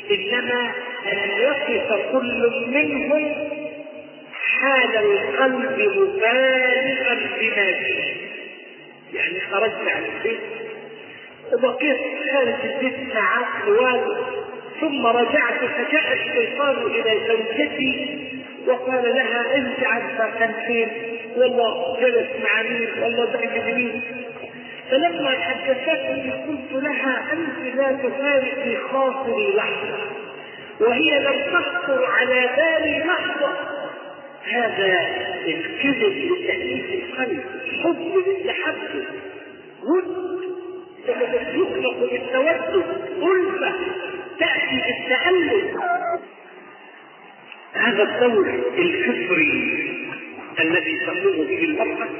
إنما أن يصف كل منهم حال القلب مبالغا بما فيه. يعني خرجت عن البيت وبقيت خارج البيت مع والدي، ثم رجعت فجاء الشيطان إلى زوجتي وقال لها انت عارفه كان فين، والله جلس مع مين، والله ضحك بمين. فلما حدثتني قلت لها انت لا تفارقي خاطري لحظه، وهي لم تخطر على بالي لحظه. هذا الكذب لتأنيس القلب، حب للتحدث، ود يخلق بالتودد، ألفة تأتي بالتألف. هذا الدور الكفري الذي تقوم به المرأة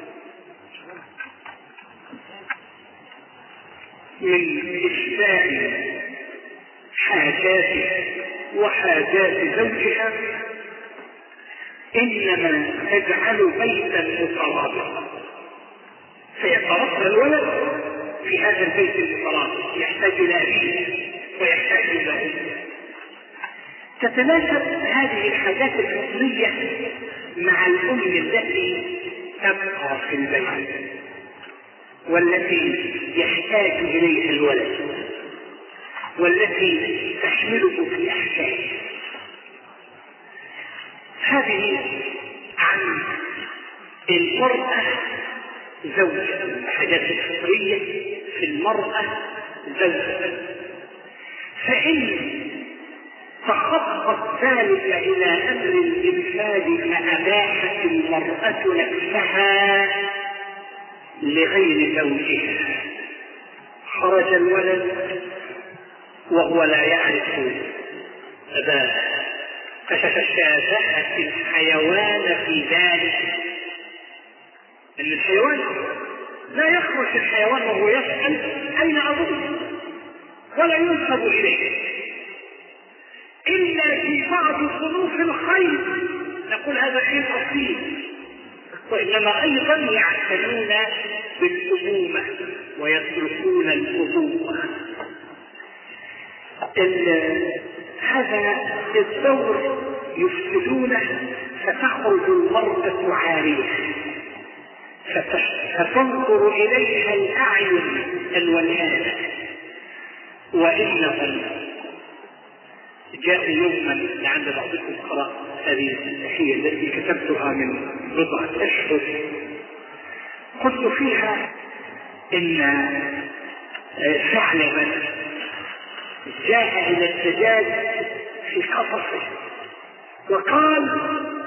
من إشباع حاجاته وحاجات زوجها إنما تجعل بيتا مترابطا، فيتربى الولد في هذا البيت المترابط، يحتاج إلى أبيه ويحتاج إلى أمه. تتناسب هذه الحاجات الفطرية مع الأم التي تبقى في البيت والتي يحتاج إليها الولد والتي تحمله في أحشائه. هذه عن المرأة زوجة، الحاجات الفطرية في المرأة زوجة. فإن تخطط ذلك إلى أمر الإنفاذ فأباحت المرأة نفسها لغير زوجها. خرج الولد وهو لا يعرف أباه، فشابهت الحيوان في ذلك. أن الحيوان لا يخرج الحيوان وهو يسأل أين أبوه ولا ينسب إليه إلا في بعض صنوف الخير، نقول هذا خير أصيل، وإنما أيضا يعتنون بالأمومة ويتركون الأبوة. هذا الدور يفسدونه، فتخرج المرأة عارية فتنظر إليها الأعين الولهانة. وإنهم جاءوا يوما لعند بعضكم قرأ هذه التحية التي كتبتها من بضعة أشهر، قلت فيها إن ثعلبا جاء إلى الدجاج في قفصه وقال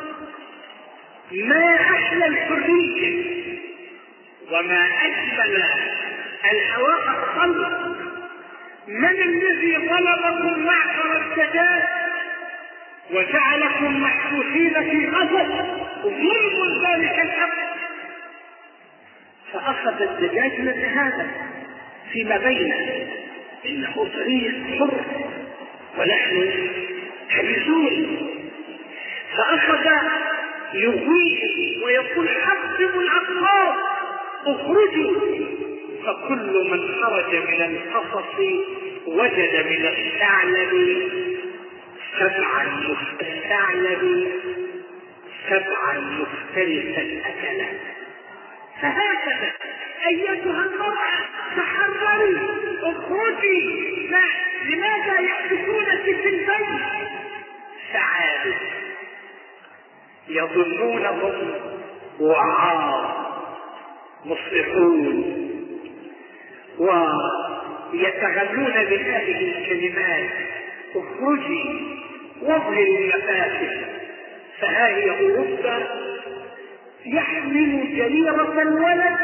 ما أحلى الحرية وما أجمل الهواء الطلق، من الذي ظلمكم معشر الدجاج وجعلكم محبوسين في قفص؟ ظلم ذلك الحق. فأخذ الدجاج نتهادى فيما بينه، إنه طريق حر ونحن حبسون. فأخذ يغويه ويقول حبسوا العقار اخرجوا. فكل من خرج من القفص وجد من الثعلب سبعا مختلفا أكلا. فهكذا أيتها المرأة تحرري اخرجي. لماذا يحبسونك في البيت؟ سعادة يظنونهم وعار مصلحون ويتغنون بهذه الكلمات اخرجي واظهري المفاسد. فها هي أوروبا يحمل جريرة الولد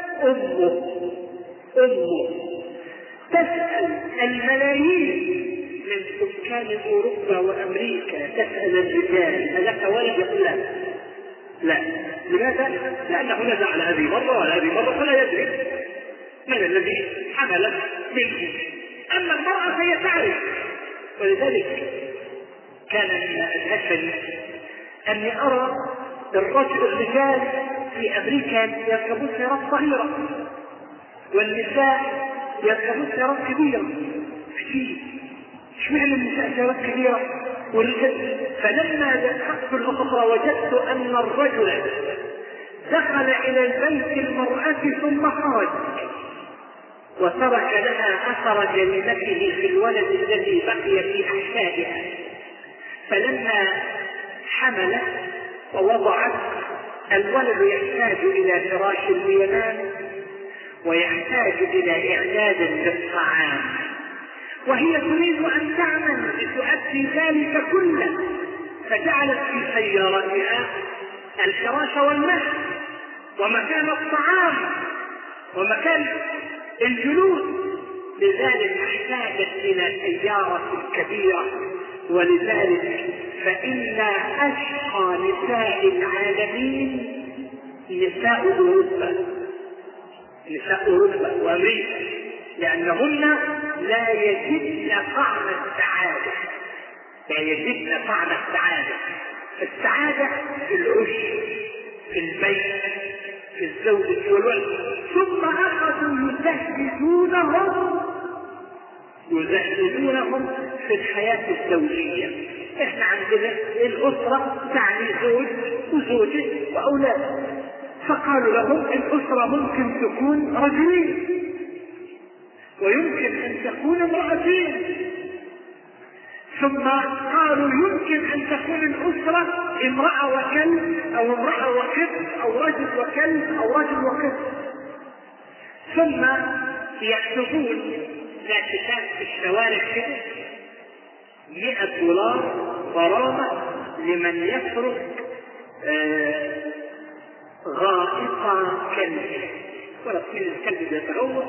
أمه تسأل الملايين من سكان أوروبا وأمريكا، تسأل الرجال ألك ولد؟ يقول لا. لماذا؟ لأنه نزع على هذه مرة وعلى هذه مرة فلا يدري من الذي حملت منه. أما المرأة فهي تعرف. ولذلك كان من الأسفل أني أرى الرجال في أمريكا يركبون سيارات صغيرة والنساء يركبون سيارات كبيرة. شو فعلا النساء شهوات كبيرة والرجال. فلما دققت الأخرى وجدت أن الرجل دخل إلى البيت المرأة ثم خرج وترك لها أثر جريمته في الولد الذي بقي في أحشائها. فلما حملت ووضعت الولد يحتاج إلى فراش لينام ويحتاج إلى إعداد للطعام، وهي تريد أن تعمل لتؤدي ذلك كله، فجعلت في سيارتها الفراش والماء ومكان الطعام ومكان الجلوس، لذلك احتاجت إلى سيارة كبيرة. ولذلك فإن أشقى نساء العالمين نساء أوروبا وأمريكا، لأنهن لا يجدن طعم السعادة، لا يجدن طعم السعادة. السعادة في العش، في البيت، في الزوجة والولد. ثم أخذوا يزهدونهم في الحياة الزوجية. احنا عندنا الأسرة تعني زوج وزوجة وأولاد، فقالوا لهم الأسرة ممكن تكون رجلين ويمكن أن تكون امرأتين، ثم قالوا يمكن أن تكون الأسرة امرأة وكلب أو امرأة وكلب أو رجل وكلب أو رجل وكلب. ثم يكتبون ناشطات في الشوارع كده $100 غرامة لمن يترك غائط كلب، ولكن الكلب يتعوض.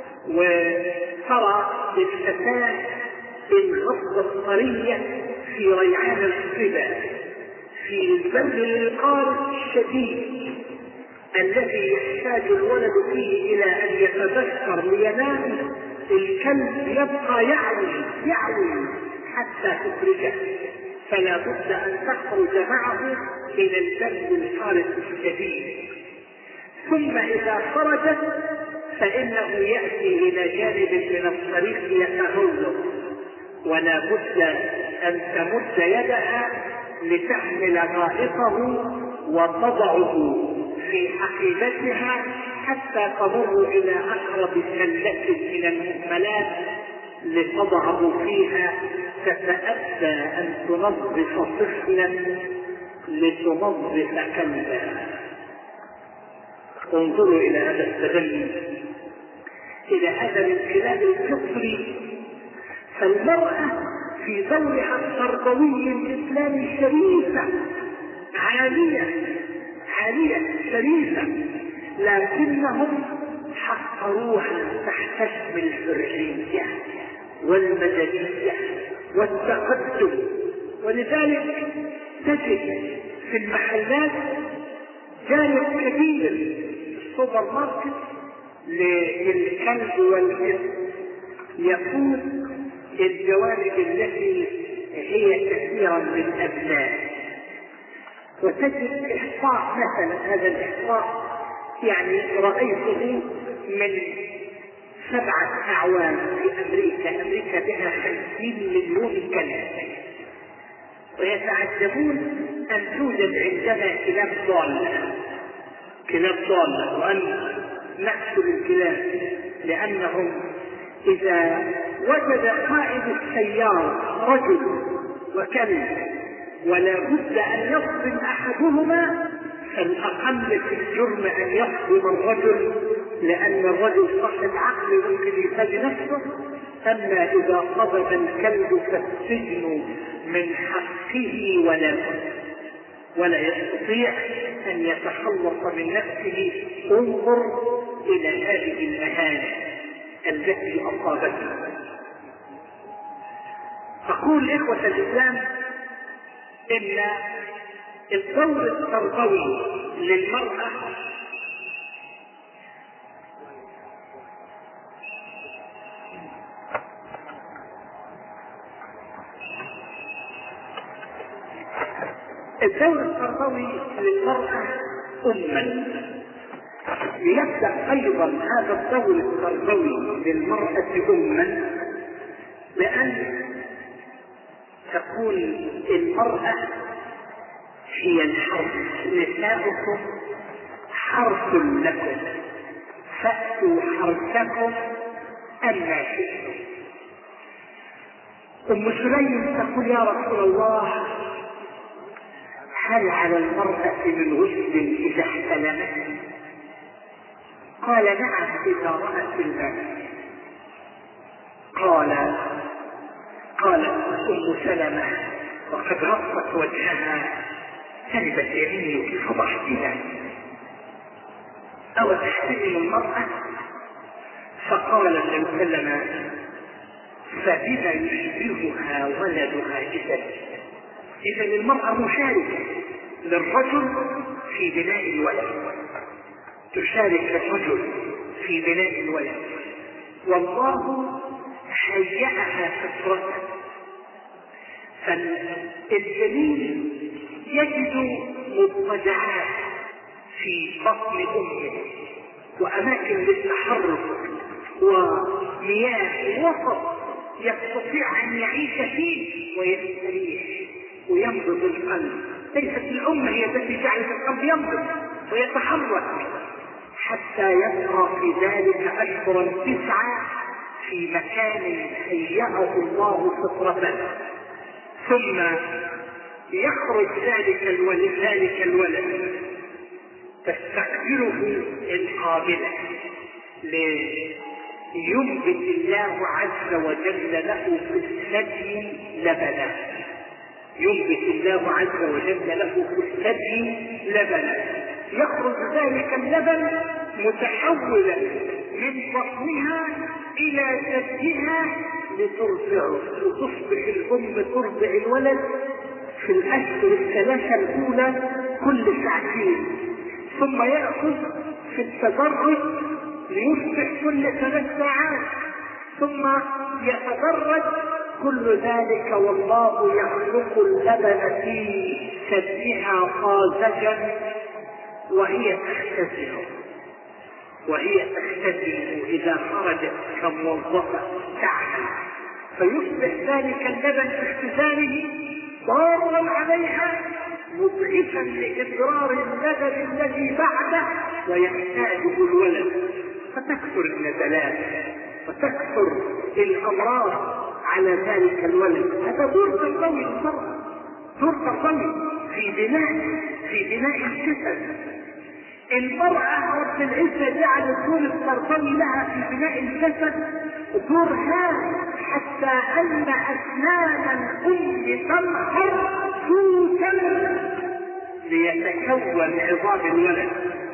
وترى الفتاة الغصة الطرية في ريعان الصبا في البرد القارس الشديد الذي يحتاج الولد فيه إلى أن يتذكر لينام، الكلب يبقى يعوي حتى تخرجه، فلا بد أن تخرج معه إلى البرد القارس الشديد. ثم إذا خرجت فإنه يأتي إلى جانب من الطريق يتهوى، ولا بد أن تمد يدها لتحمل غائطه وتضعه في حقيبتها حتى تمر إلى أقرب سلة من المهملات لتضعه فيها. تتأتى أن تنظف طفلا لتنظف كلبا. انظروا إلى هذا التبني، إلى هذا الانقلاب الفطري. فالمرأة في دورها التربوي الإسلامي شريفة عالية شريفة، لكنهم حقروها تحت اسم الحرية والمدنية والتقدم. ولذلك تجد في المحلات جانب كبير السوبر ماركت للكلب والكلب يكون الجوانب التي هي كثيرا للأبناء. وتجد إحصاء مثلا، هذا الإحصاء يعني رأيته من 7 أعوام في أمريكا بها 50 مليون كلب، ويتعجبون أن توجد عندنا كلاب ضالة وأن نقتل الكلاب، لأنهم إذا وجد قائد السيارة رجل وكلب ولا بد أن يصدم أحدهما، فالأقل في الجرم أن يصدم الرجل، لأن الرجل صاحب عقل يمكن يفادي نفسه. أما إذا صدم الكلب فالسجن من حقه ولا يستطيع أن يتخلص من نفسه. انظر إلى هذه المهانة التي أصابته. أقول إخوة الإسلام إن الدور التربوي للمرأة أما ليبدأ أيضا هذا الدور التربوي للمرأة أما، لأن تقول المرأة هي الحرث، نساؤكم حرث لكم فأتوا حرثكم أما شئتم. أم سليم تقول يا رسول الله هل على المرأة من غسل إذا احتلمت؟ قال نعم إذا رأت الماء. قالت أم سلمة وقد غطت وجهها تربت يمينك فضحتنا أو تحتمل المرأة؟ فقال النبي صلى الله عليه وسلم فبما يشبهها ولدها إذا المرأة مشاركة للرجل في بناء الولد، تشارك الرجل في بناء الولد، والله هيأها فطرة. فالجنين يجد مضطجعات في بطن أمه وأماكن للتحرك ومياه وسط يستطيع أن يعيش فيه ويستريح وينبض القلب. ليست الأم هي التي جعلت القلب ينبض ويتحرك حتى يبقى في ذلك أشهرا 9 في مكان هيأه الله فطرة، ثم يخرج ذلك الولد تستقبله القابلة لينبت الله عز وجل له في الثدي لبنا. ينبت الله عز وجل له في الثدي لبنا، يخرج ذلك اللبن متحولا من بطنها إلى ثديها لترضعه، وتصبح الأم ترضع الولد في الأشهر 3 الأولى كل 2 ساعتين، ثم يأخذ في التدرج ليصبح كل 3 ساعات، ثم يتدرج كل ذلك والله يخلق اللبن في ثديها طازجا وهي تختزنه إذا خرجت كموظفة تعمل، فيصبح ذلك اللبن في اختزانه ضارا عليها مضعفا لإضرار اللبن الذي بعده ويحتاجه الولد، فتكثر النزلات وتكثر الأمراض على ذلك الولد. هذا دور تربوي للمرأة، دور تربوي في بناء الجسد. المرأة رب العزة جعل الدور التربوي لها في بناء الجسد دور هام، حتى أن أسنان الأم تنخر صوتا ليتكون عظام الولد.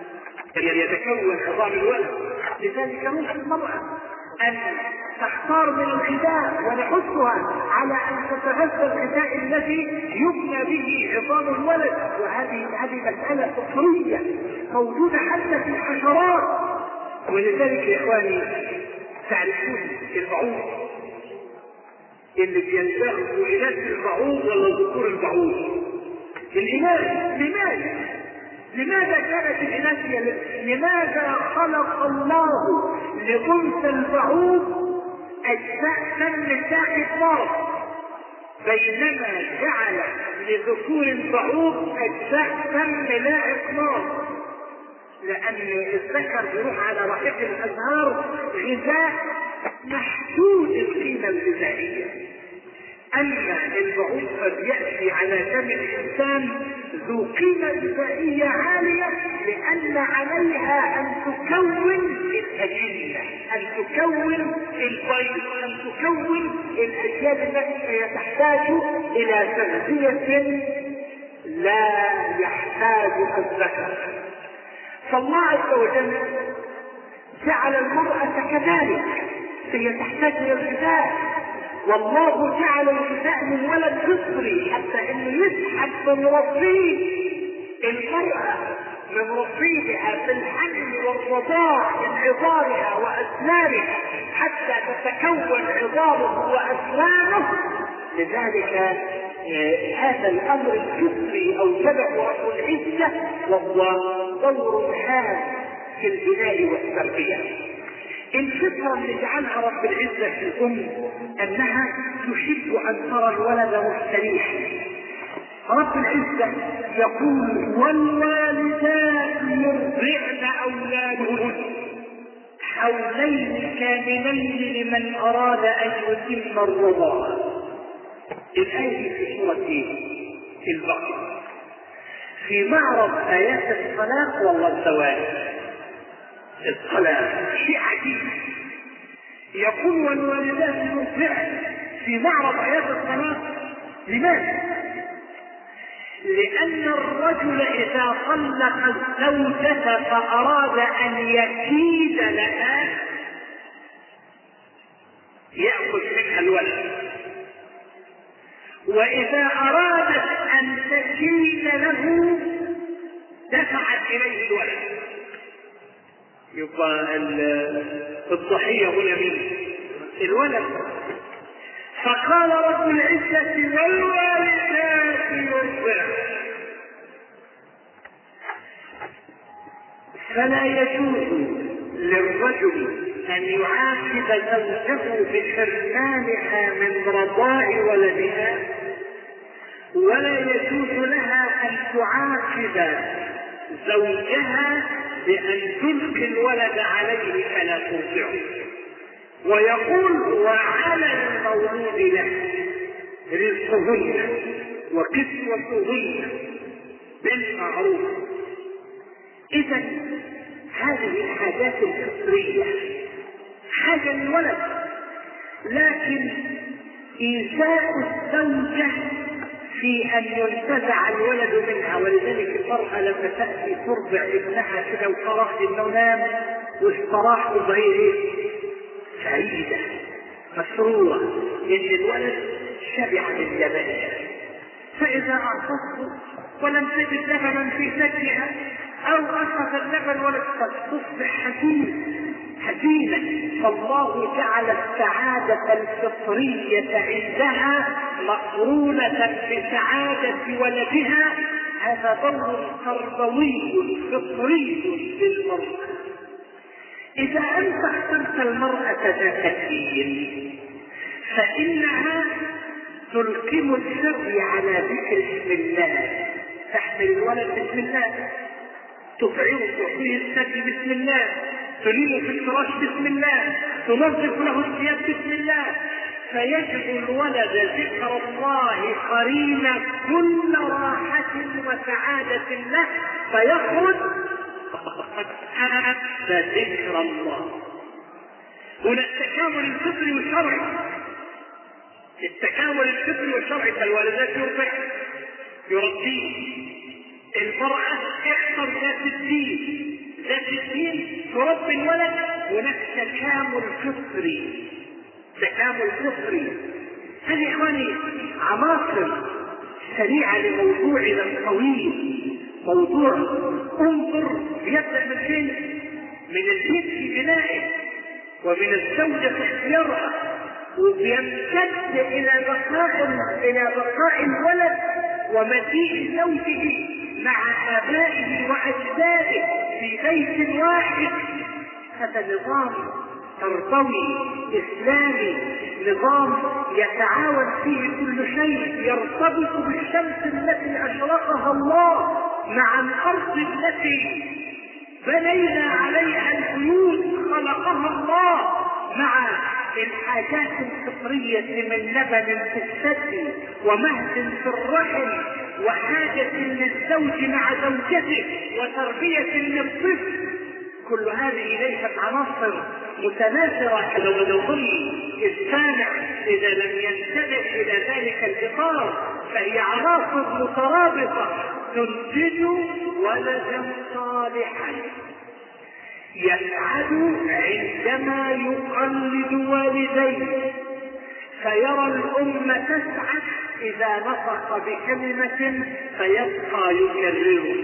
لذلك روح المرأة أن تختار من الغذاء ونحثها على أن تتغذى الغذاء الذي يبنى به عظام الولد، وهذه مسألة فطرية موجودة حتى في الحشرات. ولذلك يا إخواني تعرفون البعوض اللي بينتخبوا إناث البعوض ولا ذكور البعوض؟ الإناث. لماذا كانت الإناث؟ لماذا خلق الله لأنثى البعوض أجزاء من ساق النار بينما جعل لذكور البعوض أجزاء من لاعق نار؟ لأن الذكر يروح على رحيق الأزهار غذاء محدود القيمة الغذائية، أما البعوض قد يأتي على دم الإنسان ذو قيمة غذائية عالية، لأن عليها أن تكون الأجنة، أن تكون البيض، أن تكون الأجيال التي تحتاج إلى تغذية لا يحتاجها الذكر. فالله عز وجل جعل المرأة كذلك، هي تحتاج إلى الغذاء، والله جعل الغذاء من ولد فطري حتى انه يسحب من رصيد المرأة، من رصيدها في الحمل والرضاع من عظامها واسنانها حتى تتكون عظامه واسنانه. لذلك هذا الامر الفطري اوجبه رب العزة، وهو دور هام في البناء والتربية. الفطرة اللي جعلها رب العزة في الأم أنها تحب أن ترى الولد مستريحا. رب العزة يقول والوالدات يرضعن أولادهن حولين كاملين لمن أراد أن يتم الرضاعة. الآية في سورة البقرة في معرض آيات الطلاق والله الزواج. الطلاق شيء عجيب، يقول والوالدات يرضعن في معرض آيات الطلاق. لماذا؟ لأن الرجل إذا طلق الزوجة فأراد أن يكيد لها يأخذ منها الولد، وإذا أرادت أن تكيد له دفعت إليه الولد. يبقى الضحية هنا من الولد. فقال رب العزة والوالدات يرضعن. فلا يجوز للرجل أن يعاقب زوجته بحرمانها من رضاع ولدها، ولا يجوز لها أن تعاقب زوجها بأن تلقي الولد عليه فلا ترضعه. ويقول وعلى المولود له رزقهن وكسوتهن بالمعروف. إذا هذه الحاجات الفطرية حاجة للولد، لكن إيذاء الزوجة في أن ينتزع الولد منها. ولذلك المرأة لما تأتي ترضع ابنها كده وصراح انه نام واستراح وهي سعيدة مسرورة ان الولد شبع من لبنها، فإذا أعطته ولم تجد لبنا في ثديها أو أخذ اللبن ولم تصبح حزينة. فالله جعل السعادة الفطرية عندها مقرونة بسعادة ولدها. هذا دور تربوي فطري للمرأة. إذا أنت اخترت المرأة ذات الدين فإنها تلقم السر على ذكر اسم الله. تحمل الولد بسم الله، تطعمه وتعطيه الثدي بسم الله، تلينه في الفراش بسم الله، تنظف له الثياب بسم الله، فيجعل الولد ذكر الله قرين كل راحة وسعادة له، فيخرج ذكر الله. هنا التكامل الفطري والشرعي. التكامل الفطري والشرعي. فالوالدات يربيه. المرأة اختر ذات الدين تربي الولد. هناك تكامل فطري. تكامل فطري. هذه إخواني عناصر سريعة لموضوعنا الطويل. موضوع انظر يبدأ من فين؟ من البيت في بنائه، ومن الزوجة في اختيارها، ويمتد إلى بقاء الولد ومجيء زوجه مع آبائه وأجداده في بيت واحد. هذا نظام تربوي إسلامي، نظام يتعاون فيه كل شيء، يرتبط بالشمس التي أشرقها الله مع الأرض التي بنينا عليها البيوت خلقها الله، مع الحاجات الفطرية من لبن في الثدي ومهد في الرحم وحاجة للزوج مع زوجته وتربية للطفل. كل هذه ليست عناصر متناثرة وتظل السامع إذا لم ينتبه إلى ذلك الإطار، فهي عناصر مترابطة تنتج ولدا صالحا يسعد عندما يقلد والديه، فيرى الأم تسعد إذا نطق بكلمة فيبقى يكررها،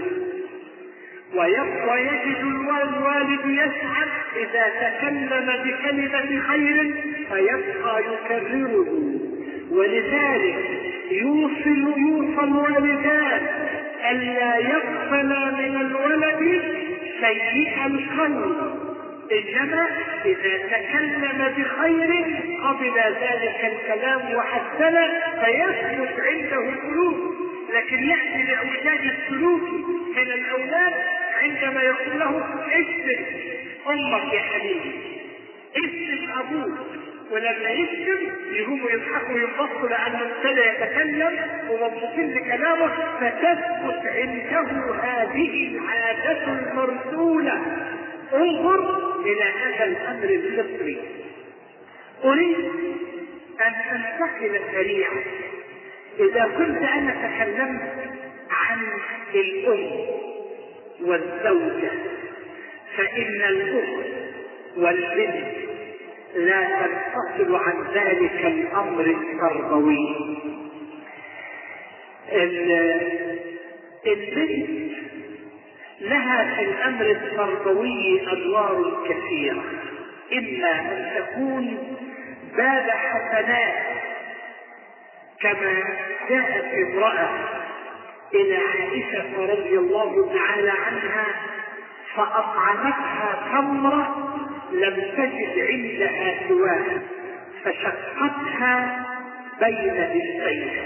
ويجد الوالد يسعد إذا تكلم بكلمة خير فيبقى يكرره. ولذلك يوصي الوالدان ألا يغفل من الولد سيء القول إنما إذا تكلم بخير قبل ذلك الكلام وحسن فيثبت عنده القلوب. لكن يأتي لإعوجاج السلوك من الأولاد عندما يقول له اشتم أمك يا حبيبي، اشتم أبوك، ولما يشتم يقوموا يضحكوا وينبسطوا لأنه ابتدى يتكلم ومبسوطين بكلامه، فتثبت عنده هذه العادة المرسولة. انظر إلى هذا الأمر الفطري. أريد أن أنتقل سريعا. إذا كنت أنا تكلمت عن الأم والزوجة، فإن الأخت والبنت لا تنفصل عن ذلك الأمر التربوي. البنت لها في الأمر التربوي أدوار كثيرة، إما أن تكون باب حسنات، كما جاءت امرأة إلى عائشة رضي الله تعالى عنها فأطعمتها تمرة لم تجد عندها سواها فشقتها بين بنتيها.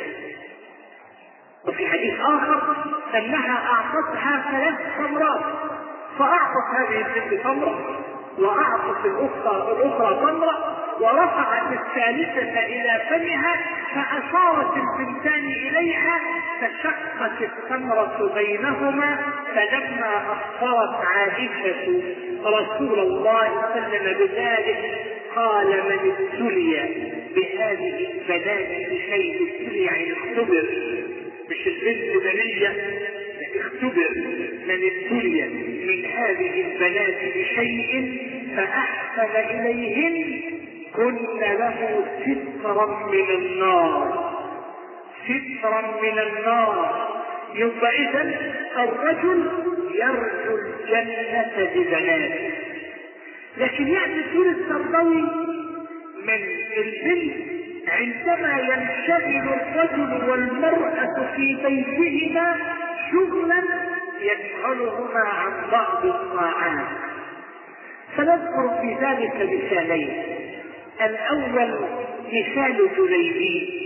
وفي حديث آخر أنها أعطتها 3 تمرات، فأعطت هذه البنت تمرة وأعطت الأخرى تمرة ورفعت الثالثة إلى فمها فأشارت البنتان إليها فشقت التمرة بينهما. فلما أخبرت عائشة رسول الله صلى الله عليه وسلم بذلك قال من ابتلي بهذه البنات بشيء، ابتلي يعني اختبر، مش البنت بنية، اختبر، من ابتلي من هذه البنات بشيء فأحسن إليهن كن له سترا من النار، سترا من النار. يبقى إذن الرجل يرجو الجنة ببناته. لكن يأتي الدور التربوي من البنت عندما ينشغل الرجل والمرأة في بيتهما شغلا يشغلهما عن بعض الطاعات. فنذكر في ذلك مثالين. الأول مثال جليبيب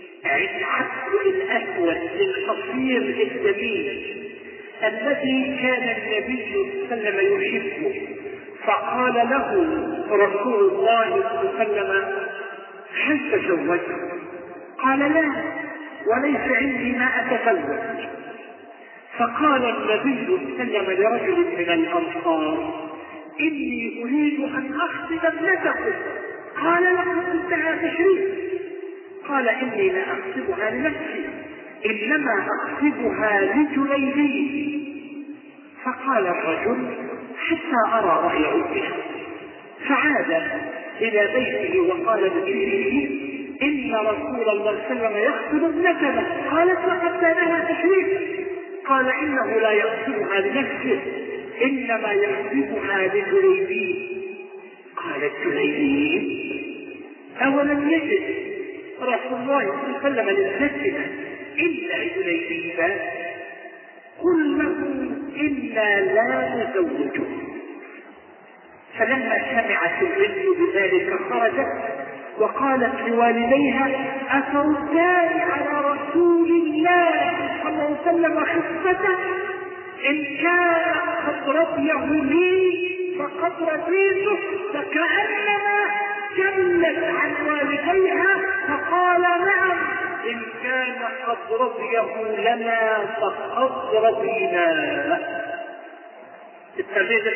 عبد الأسود القصير الجميل الذي كان النبي صلى الله عليه وسلم يحبه، فقال له رسول الله صلى الله عليه وسلم هل تزوجت؟ قال لا، وليس عندي ما أتزوج. فقال النبي صلى الله عليه وسلم لرجل من الأنصار إني أريد أن أخطب ابنتكم. قال لقد انتهى تشريف. قال إني لا أخطبها لنفسي، إنما أخطبها لجليبيب. فقال الرجل حتى أرى رأي أمها. فعاد إلى بيته وقال لجليبيب إن رسول الله صلى الله عليه وسلم يخطب ابنتنا. قالت لقد كانها تشريف. قال إنه لا يخطبها لنفسه، إنما يخطبها لجليبيب. قالت جليبيب أولم يجد رسول الله صلى الله عليه وسلم لابنتنا إلا جليبيب؟ قل له إنا لا نزوجه. فلما سمعت البنت بذلك خرجت وقالت لوالديها أتردان على رسول الله صلى الله عليه وسلم خطبته؟ إن كان قد رضيه لي فقد رضيته. فكأنما جلت عن والديها فقال نعم، إن كان قد رضيه لنا فقد رضينا. التربية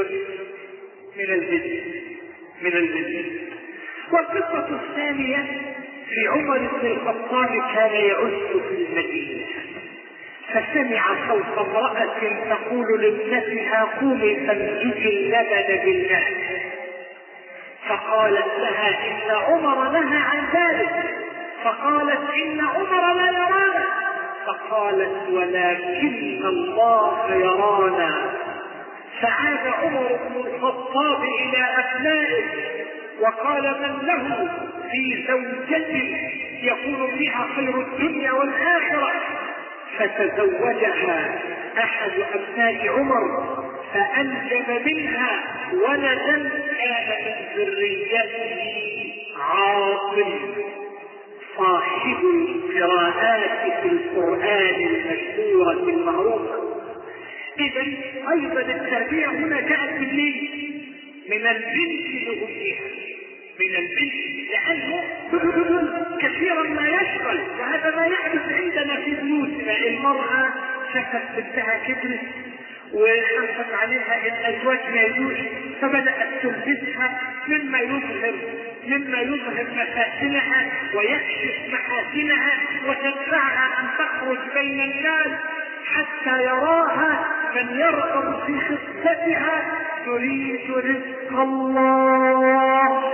من البنت. والقصة الثانية في عمر بن الخطاب كان يعز في المدينة فسمع صوت امرأة تقول لابنتها قومي فامزجي اللبن بالماء. فقالت لها إن عمر نهى عن ذلك. فقالت إن عمر لا يرانا. فقالت ولكن الله يرانا. فعاد عمر بن الخطاب إلى أبنائه وقال من له في زوجته يكون فيها خير الدنيا والآخرة. فتزوجها أحد أبناء عمر فأنجب منها ولدا كان من ذريته عاصم صاحب القراءات في القرآن المشهورة المعروفة. إذا أيضا التربية هنا جاءت من البنت لأمها، من البنت، لأنه كثيرا ما يشغل، وهذا ما يحدث عندنا في بيوتنا. المرأة شافت بنتها كبرت وحصلت عليها الأزواج ما يجوش، فبدأت تلبسها مما يظهر مفاتنها ويكشف محاسنها وتدفعها أن تخرج بين الناس حتى يراها من يرغب في خطتها تريد رزق الله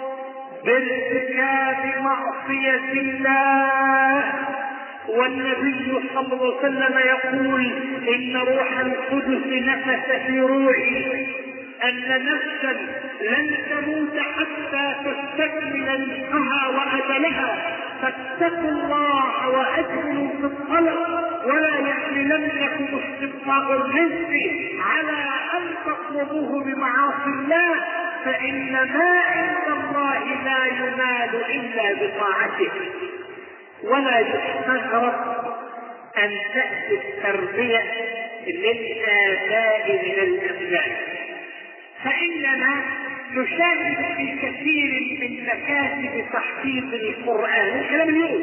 بارتكاب معصية الله. والنبي صلى الله عليه وسلم يقول إن روح القدس نفث في روحي أن نفسا لن تموت حتى تستكمل رزقها وأجلها، فاتقوا الله وأجملوا في الطلب ولا يحملنكم استبطاء الرزق على أن تطلبوه بمعاصي الله، فإن ما عند الله لا ينال إلا بطاعته. ولا يستغرب أن تأتي التربية للآباء من الأبناء، فإننا نشاهد في كثير من مكاتب تحفيظ القرآن الكلام اليوم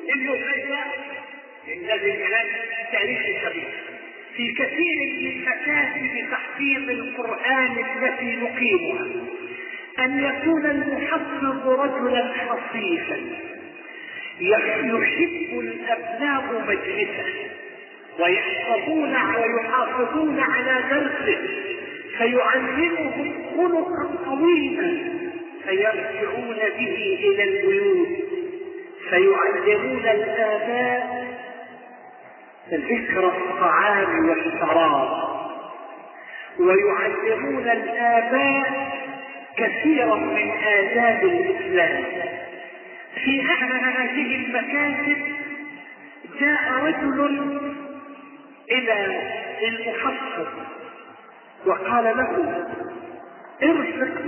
الذي الكلام تاريخ الكبير في كثير من مكاتب تحفيظ القرآن التي نقيمها أن يكون المحفظ رجلا حصيفا يحب الأبناء مجلسه ويحافظون على درسه، فيعلمهم خلقا قويما فيرجعون به إلى البيوت، فيعلمون الآباء ذكر الطعام والشراب، ويعلمون الآباء كثيرا من آداب الإسلام. في أحد هذه المكاتب جاء رجل إلى المحفظ وقال له ارفق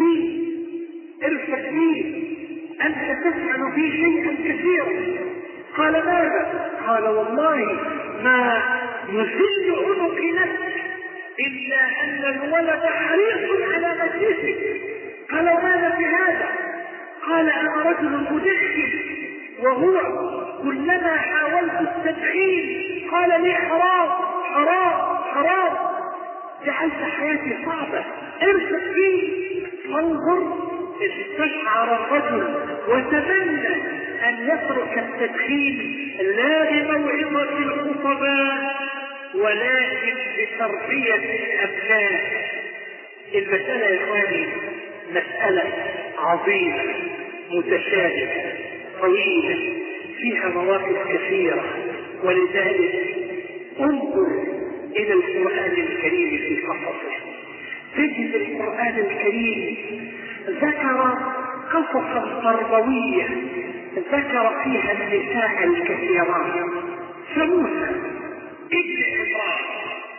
بي أنت تفعل بي شيئا كثيرا. قال ماذا؟ قال والله ما يسل عنق نفسي إلا أن الولد حريص على مجلسك. قال ماذا في هذا؟ قال أنا رجل مدخن وهو كلما حاولت التدخين قال لي حرام حرام حرام، جعلت حياتي صعبة، ارفق بي. فانظر، استشعر الرجل وتمنى أن يترك التدخين لا بموعظة الخطباء ولكن بتربية الأبناء. المسألة يا إخواني مسألة عظيمة متشابهة طويلة فيها مواقف كثيرة، ولذلك انظر إلى القرآن الكريم في قصصه، تجد القرآن الكريم ذكر قصصا تربوية ذكر فيها النساء الكثيرات. فموسى ابن عمران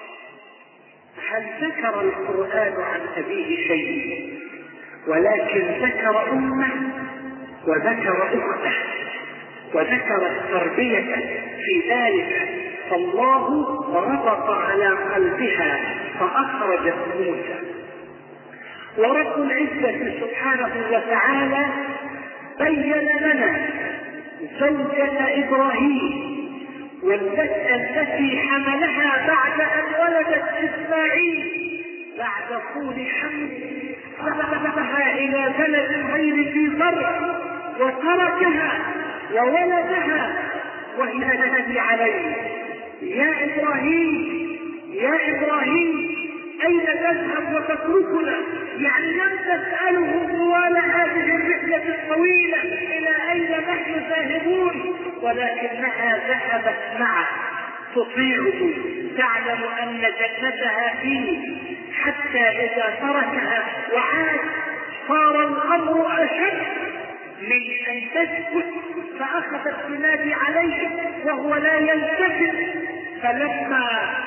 هل ذكر القرآن عن أبيه شيء؟ ولكن ذكر أمه وذكر أخته وذكر التربية في ذلك، فالله ربط على قلبها فأخرجت موسى. ورب العزة سبحانه وتعالى بين لنا زوجة إبراهيم والتي حملها بعد أن ولدت إسماعيل بعد طول حمل، فذهبها إلى بلد غير ذي زرع وتركها وولدها وهي تنادي عليه يا إبراهيم يا إبراهيم أين تذهب وتتركنا؟ يعني لم تسأله طوال هذه الرحلة الطويلة إلى أين نحن ذاهبون، ولكنها ذهبت معه تطيعه تعلم أن جنتها فيه، حتى إذا تركها وعاد صار الأمر أشد من أن تسكت، فأخذت تنادي عليه وهو لا يلتفت. فلما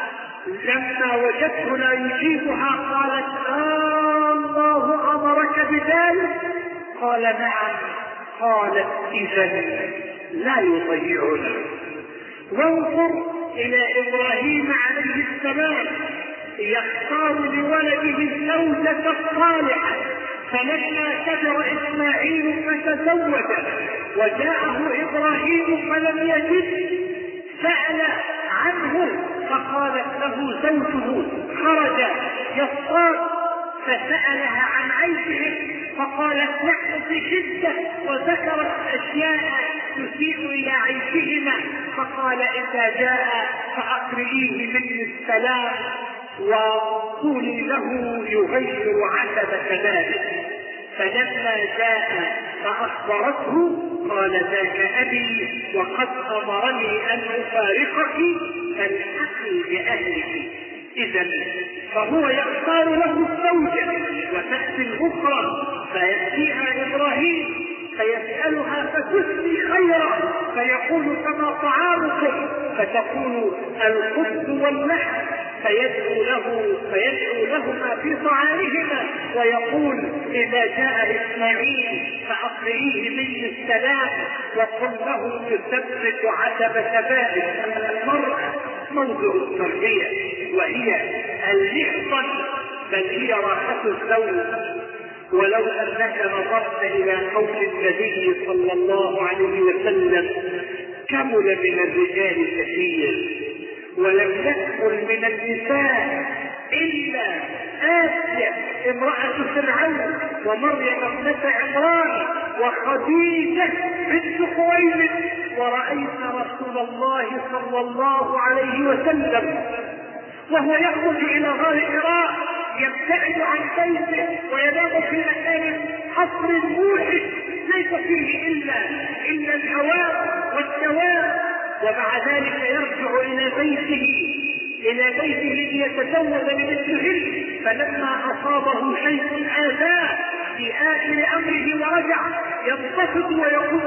لما وجدته لا يجيبها قالت الله أمرك بذلك؟ قال نعم. قالت إذا لا يضيعنا. وانظر إلى إبراهيم عليه السلام يختار لولده الزوجة الصالحة، فلما كبر إسماعيل فتزوج وجاءه إبراهيم فلم يجد سأل عنه، فقالت له زوجه خرج يصطاد فسألها عن عيشه فقالت نحن في شدة، وذكرت أشياء تسيء إلى عيشهما، فقال إذا جاء فأقرئيه مني السلام وقولي له يغير عتبة ذلك. فلما جاء فأخبرته قال ذاك أبي وقد أمرني أن أفارقك فالحقي بأهلك. إذا فهو يختار له الزوجة وتأتي الأخرى فيأتيها إبراهيم فيسألها فتثني خيرا فيقول كما طعامكم، فتقول الخبز واللحم، فيدعو لهما في طعامهما ويقول إذا جاء إسماعيل فأقرئيه مني السلام وقل له يثبت عتبة بابه. المرأة موضع التربية وهي المحصن، بل هي راحة الزوج. ولو أنك نظرت إلى قول النبي صلى الله عليه وسلم كمل من الرجال كثير ولم يكمل من النساء إلا آسيا امرأة فرعون ومريم ابنة عمران وخديجة بنت خويلد، ورأيت رسول الله صلى الله عليه وسلم وهو يخرج إلى غار حراء يبتعد عن بيته وينام في مكان حصر موحش ليس فيه إلا الهواء والدواب، ومع ذلك يرجع إلى بيته ليتزود لمثلهن. فلما أصابه شيء آذاه في آخر أمره ورجع ينتفض ويقول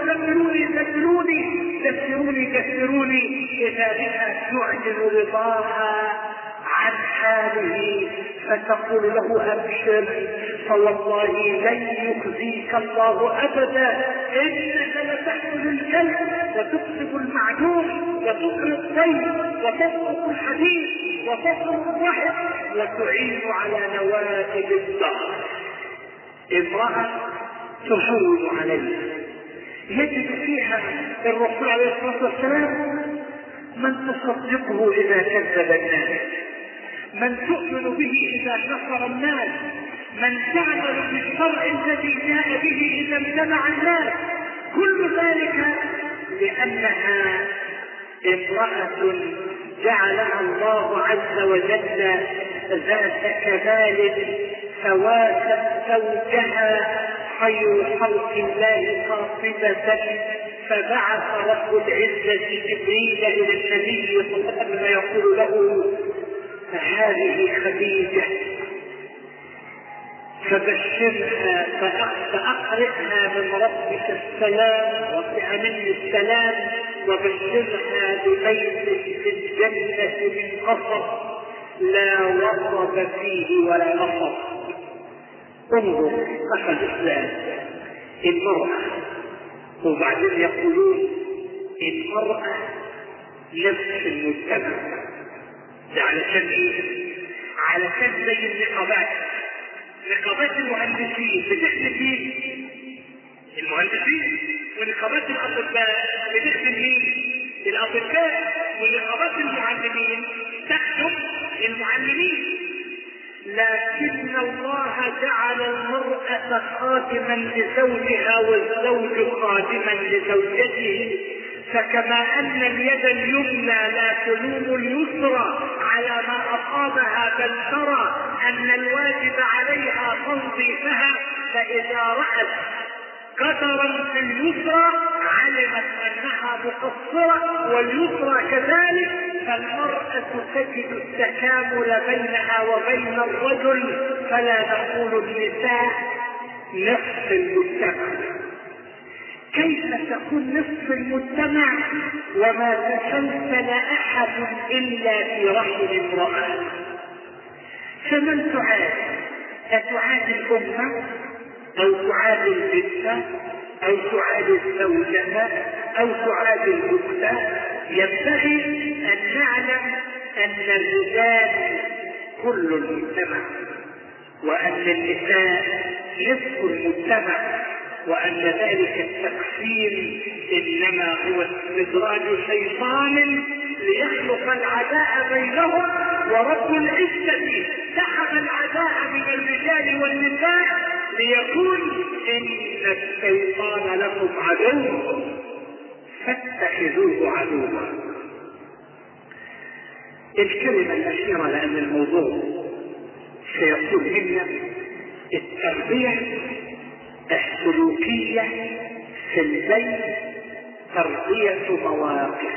دثروني إذا بها تعجل رضاها عن حاله فتقول له أبشر فوالله لن يخزيك الله أبدا، إنك لتأكل الكلب وتكسب المعدوم وتقري الطيب وتسلك الحديد وتصل الرحم وتعين على نوائب الدهر. امرأة تهون عليه يجد فيها الرسول عليه الصلاة والسلام من تصدقه إذا كذب الناس، من تؤمن به إذا كفر الناس، من تعمل بالشرع الذي جاء به إذا امتنع الناس، كل ذلك لأنها امرأة جعلها الله عز وجل ذات كمال فوافت زوجها خير خلق الله قاصدة، فبعث رب العزة جبريل إلى النبي صلى الله عليه وسلم يقول له هذه خديجة فبشرها فأقرئها من ربك السلام وبأمن السلام وبشرها ببيت في الجنة من قصر لا وصب فيه ولا نصب. انظر أخذ الإسلام المرأة، وبعدين يقولون المرأة نفس المجتمع. ده علشان ايه؟ علشان زي نقابات المهندسين بتخدم مين؟ المهندسين، ونقابات الاطباء بتخدم مين؟ الاطباء، ونقابات المعلمين تخدم المعلمين. لكن الله جعل المرأة خادما لزوجها والزوج خادما لزوجته، فكما أن اليد اليمنى لا تلوم اليسرى على ما أصابها بل ترى أن الواجب عليها تنظيفها، فإذا رأت قدرا في اليسرى علمت أنها مقصرة واليسرى كذلك، فالمرأة تجد التكامل بينها وبين الرجل، فلا نقول النساء نفس المجتمع. كيف تكون نصف المجتمع وما تسلسل احد الا في رحم امرأة؟ فمن تعاد؟ أتعاد الأمة أو تعاد البنت أو تعاد الزوجة أو تعاد الأخت؟ ينبغي أن نعلم أن الرجال كل المجتمع، وأن النساء نصف المجتمع، وأن ذلك التقسيم إنما هو استدراج شيطان ليخلق العداء بينهم، ورب العزة سحب العداء من الرجال والنساء ليقول إن الشيطان لكم عدو فاتخذوه عدوا. الكلمة الأخيرة لأن الموضوع سيكون منا التربية السلوكية في البيت، تربية مواقف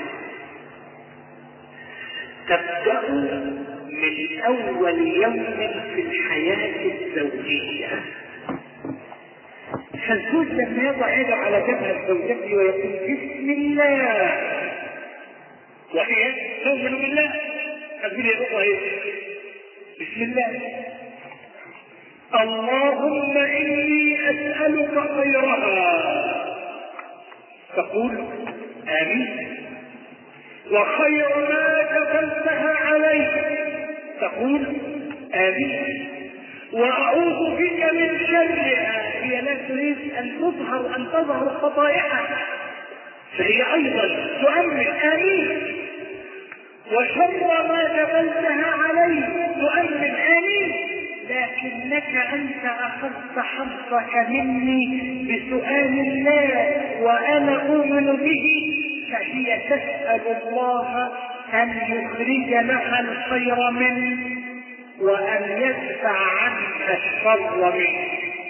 تبدأ من أول يوم في الحياة الزوجية. فالزوج لما يضع يده على جبهة زوجته ويقول بسم الله، وهي تؤمن بالله، أقول يا أخوة بسم الله، اللهم إني أسألك خيرها، تقول آمين، وخير ما كفلتها عليه، تقول آمين، وأعوذ بك من شرها. هي لا تريد أن تظهر خطاياها، فهي أيضا تؤمن آمين، وشر ما كفلتها عليه تؤمن آمين، لكنك أنت أخذت حظك مني بسؤال الله وأنا أؤمن به، فهي تسأل الله أن يخرج لها الخير منه وأن يدفع عنها الشر منه.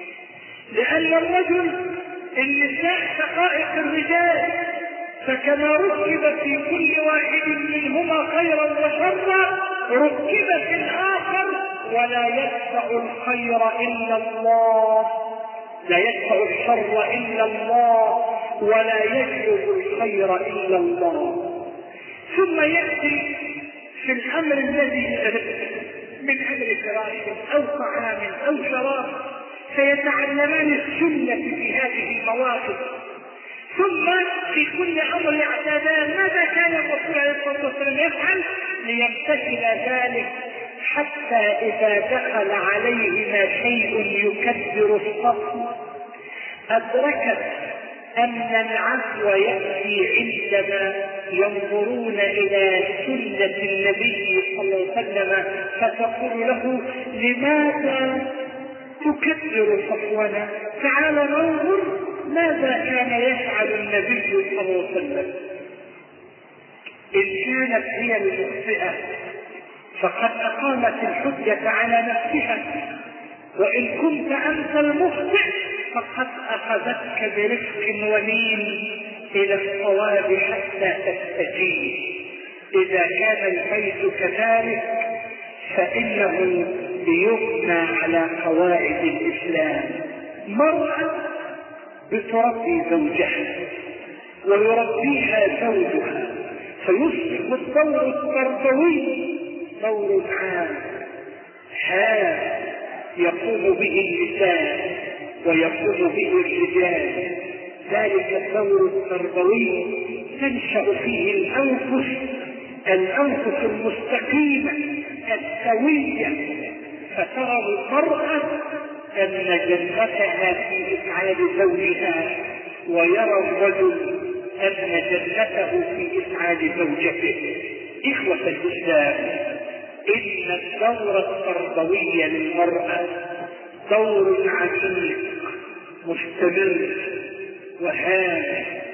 لأن الرجل النساء شقائق الرجال، فكما ركب في كل واحد منهما خيرا وشرا ركب في الآخر، ولا يدفع الخير إلا الله، لا يدفع الشر إلا الله، ولا يجلب الخير إلا الله. ثم يأتي في الأمر الذي من أمر فراش أو طعام أو شراب، فيتعلمان السنة في هذه المواقف. ثم في كل أمر يعتادان ماذا كان الرسول عليه الصلاة والسلام يفعل ليمتثل ذلك، حتى إذا دخل عليهما شيء يكدر الصف أدركت أن العفو يأتي عندما ينظرون إلى سنة النبي صلى الله عليه وسلم، فتقول له لماذا تكدر صفونا؟ تعال ننظر ماذا كان يفعل النبي صلى الله عليه وسلم. إن كانت هي المخطئة فقد أقامت الحجة على نفسها، وإن كنت أنت المخطئ فقد أخذتك برفق ولين إلى الصواب حتى تستجيب. إذا كان البيت كذلك فإنه يبنى على قواعد الإسلام. مرأة بتربي زوجها ويربيها زوجها، فيصبح الدور التربوي دور عام يقوم به النساء ويقوم به الرجال. ذلك الدور التربوي تنشأ فيه الأنفس المستقيمة السوية، فترى المرأة أن جنتها في إسعاد زوجها، ويرى الرجل أن جنته في إسعاد زوجته. إخوة الإسلام، إن الدور التربوي للمرأة دور عميق مستمر وهام،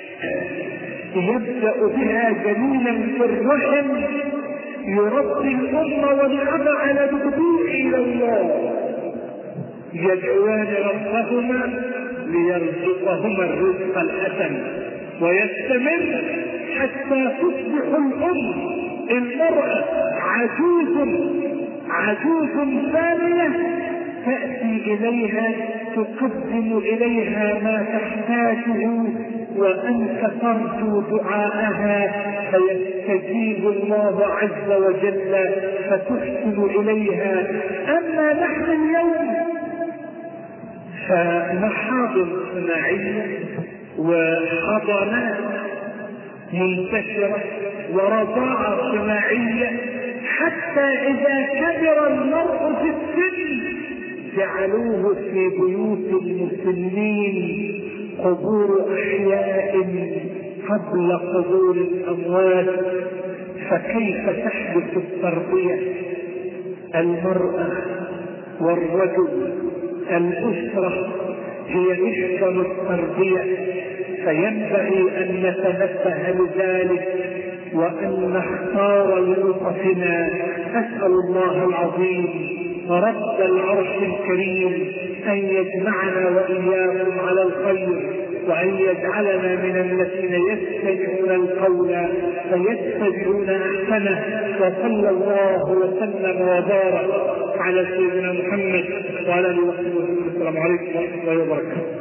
يبدأ بها جنينا في الرحم يربي الأمة والأب على الهدوء إلى الله، يدعوان ربهما ليرزقهما الرزق الحسن، ويستمر حتى تصبح المرأة عجوز ثانية تأتي إليها تقدم إليها ما تحتاجه وأنت ترجو دعاءها فيستجيب الله عز وجل فتحسن إليها. أما نحن اليوم فمحاضر صناعية وحضانات منتشرة ورضاعة صناعية، حتى إذا كبر المرء في السن جعلوه في بيوت المسلمين قبور أحياء قبل قبور الأموات. فكيف تحدث التربية؟ المرأة والرجل الأسرة هي محور التربية، فينبغي أن نتنبه لذلك وأن نختار لنطفنا. أسأل الله العظيم رب العرش الكريم أن يجمعنا وإياكم على الخير، وأن يجعلنا من الذين يستمعون القول فيتبعون أحسنه. وصلى الله وسلم وبارك على سيدنا محمد وعلى آله وصحبه وسلم. السلام عليكم ورحمة الله وبركاته.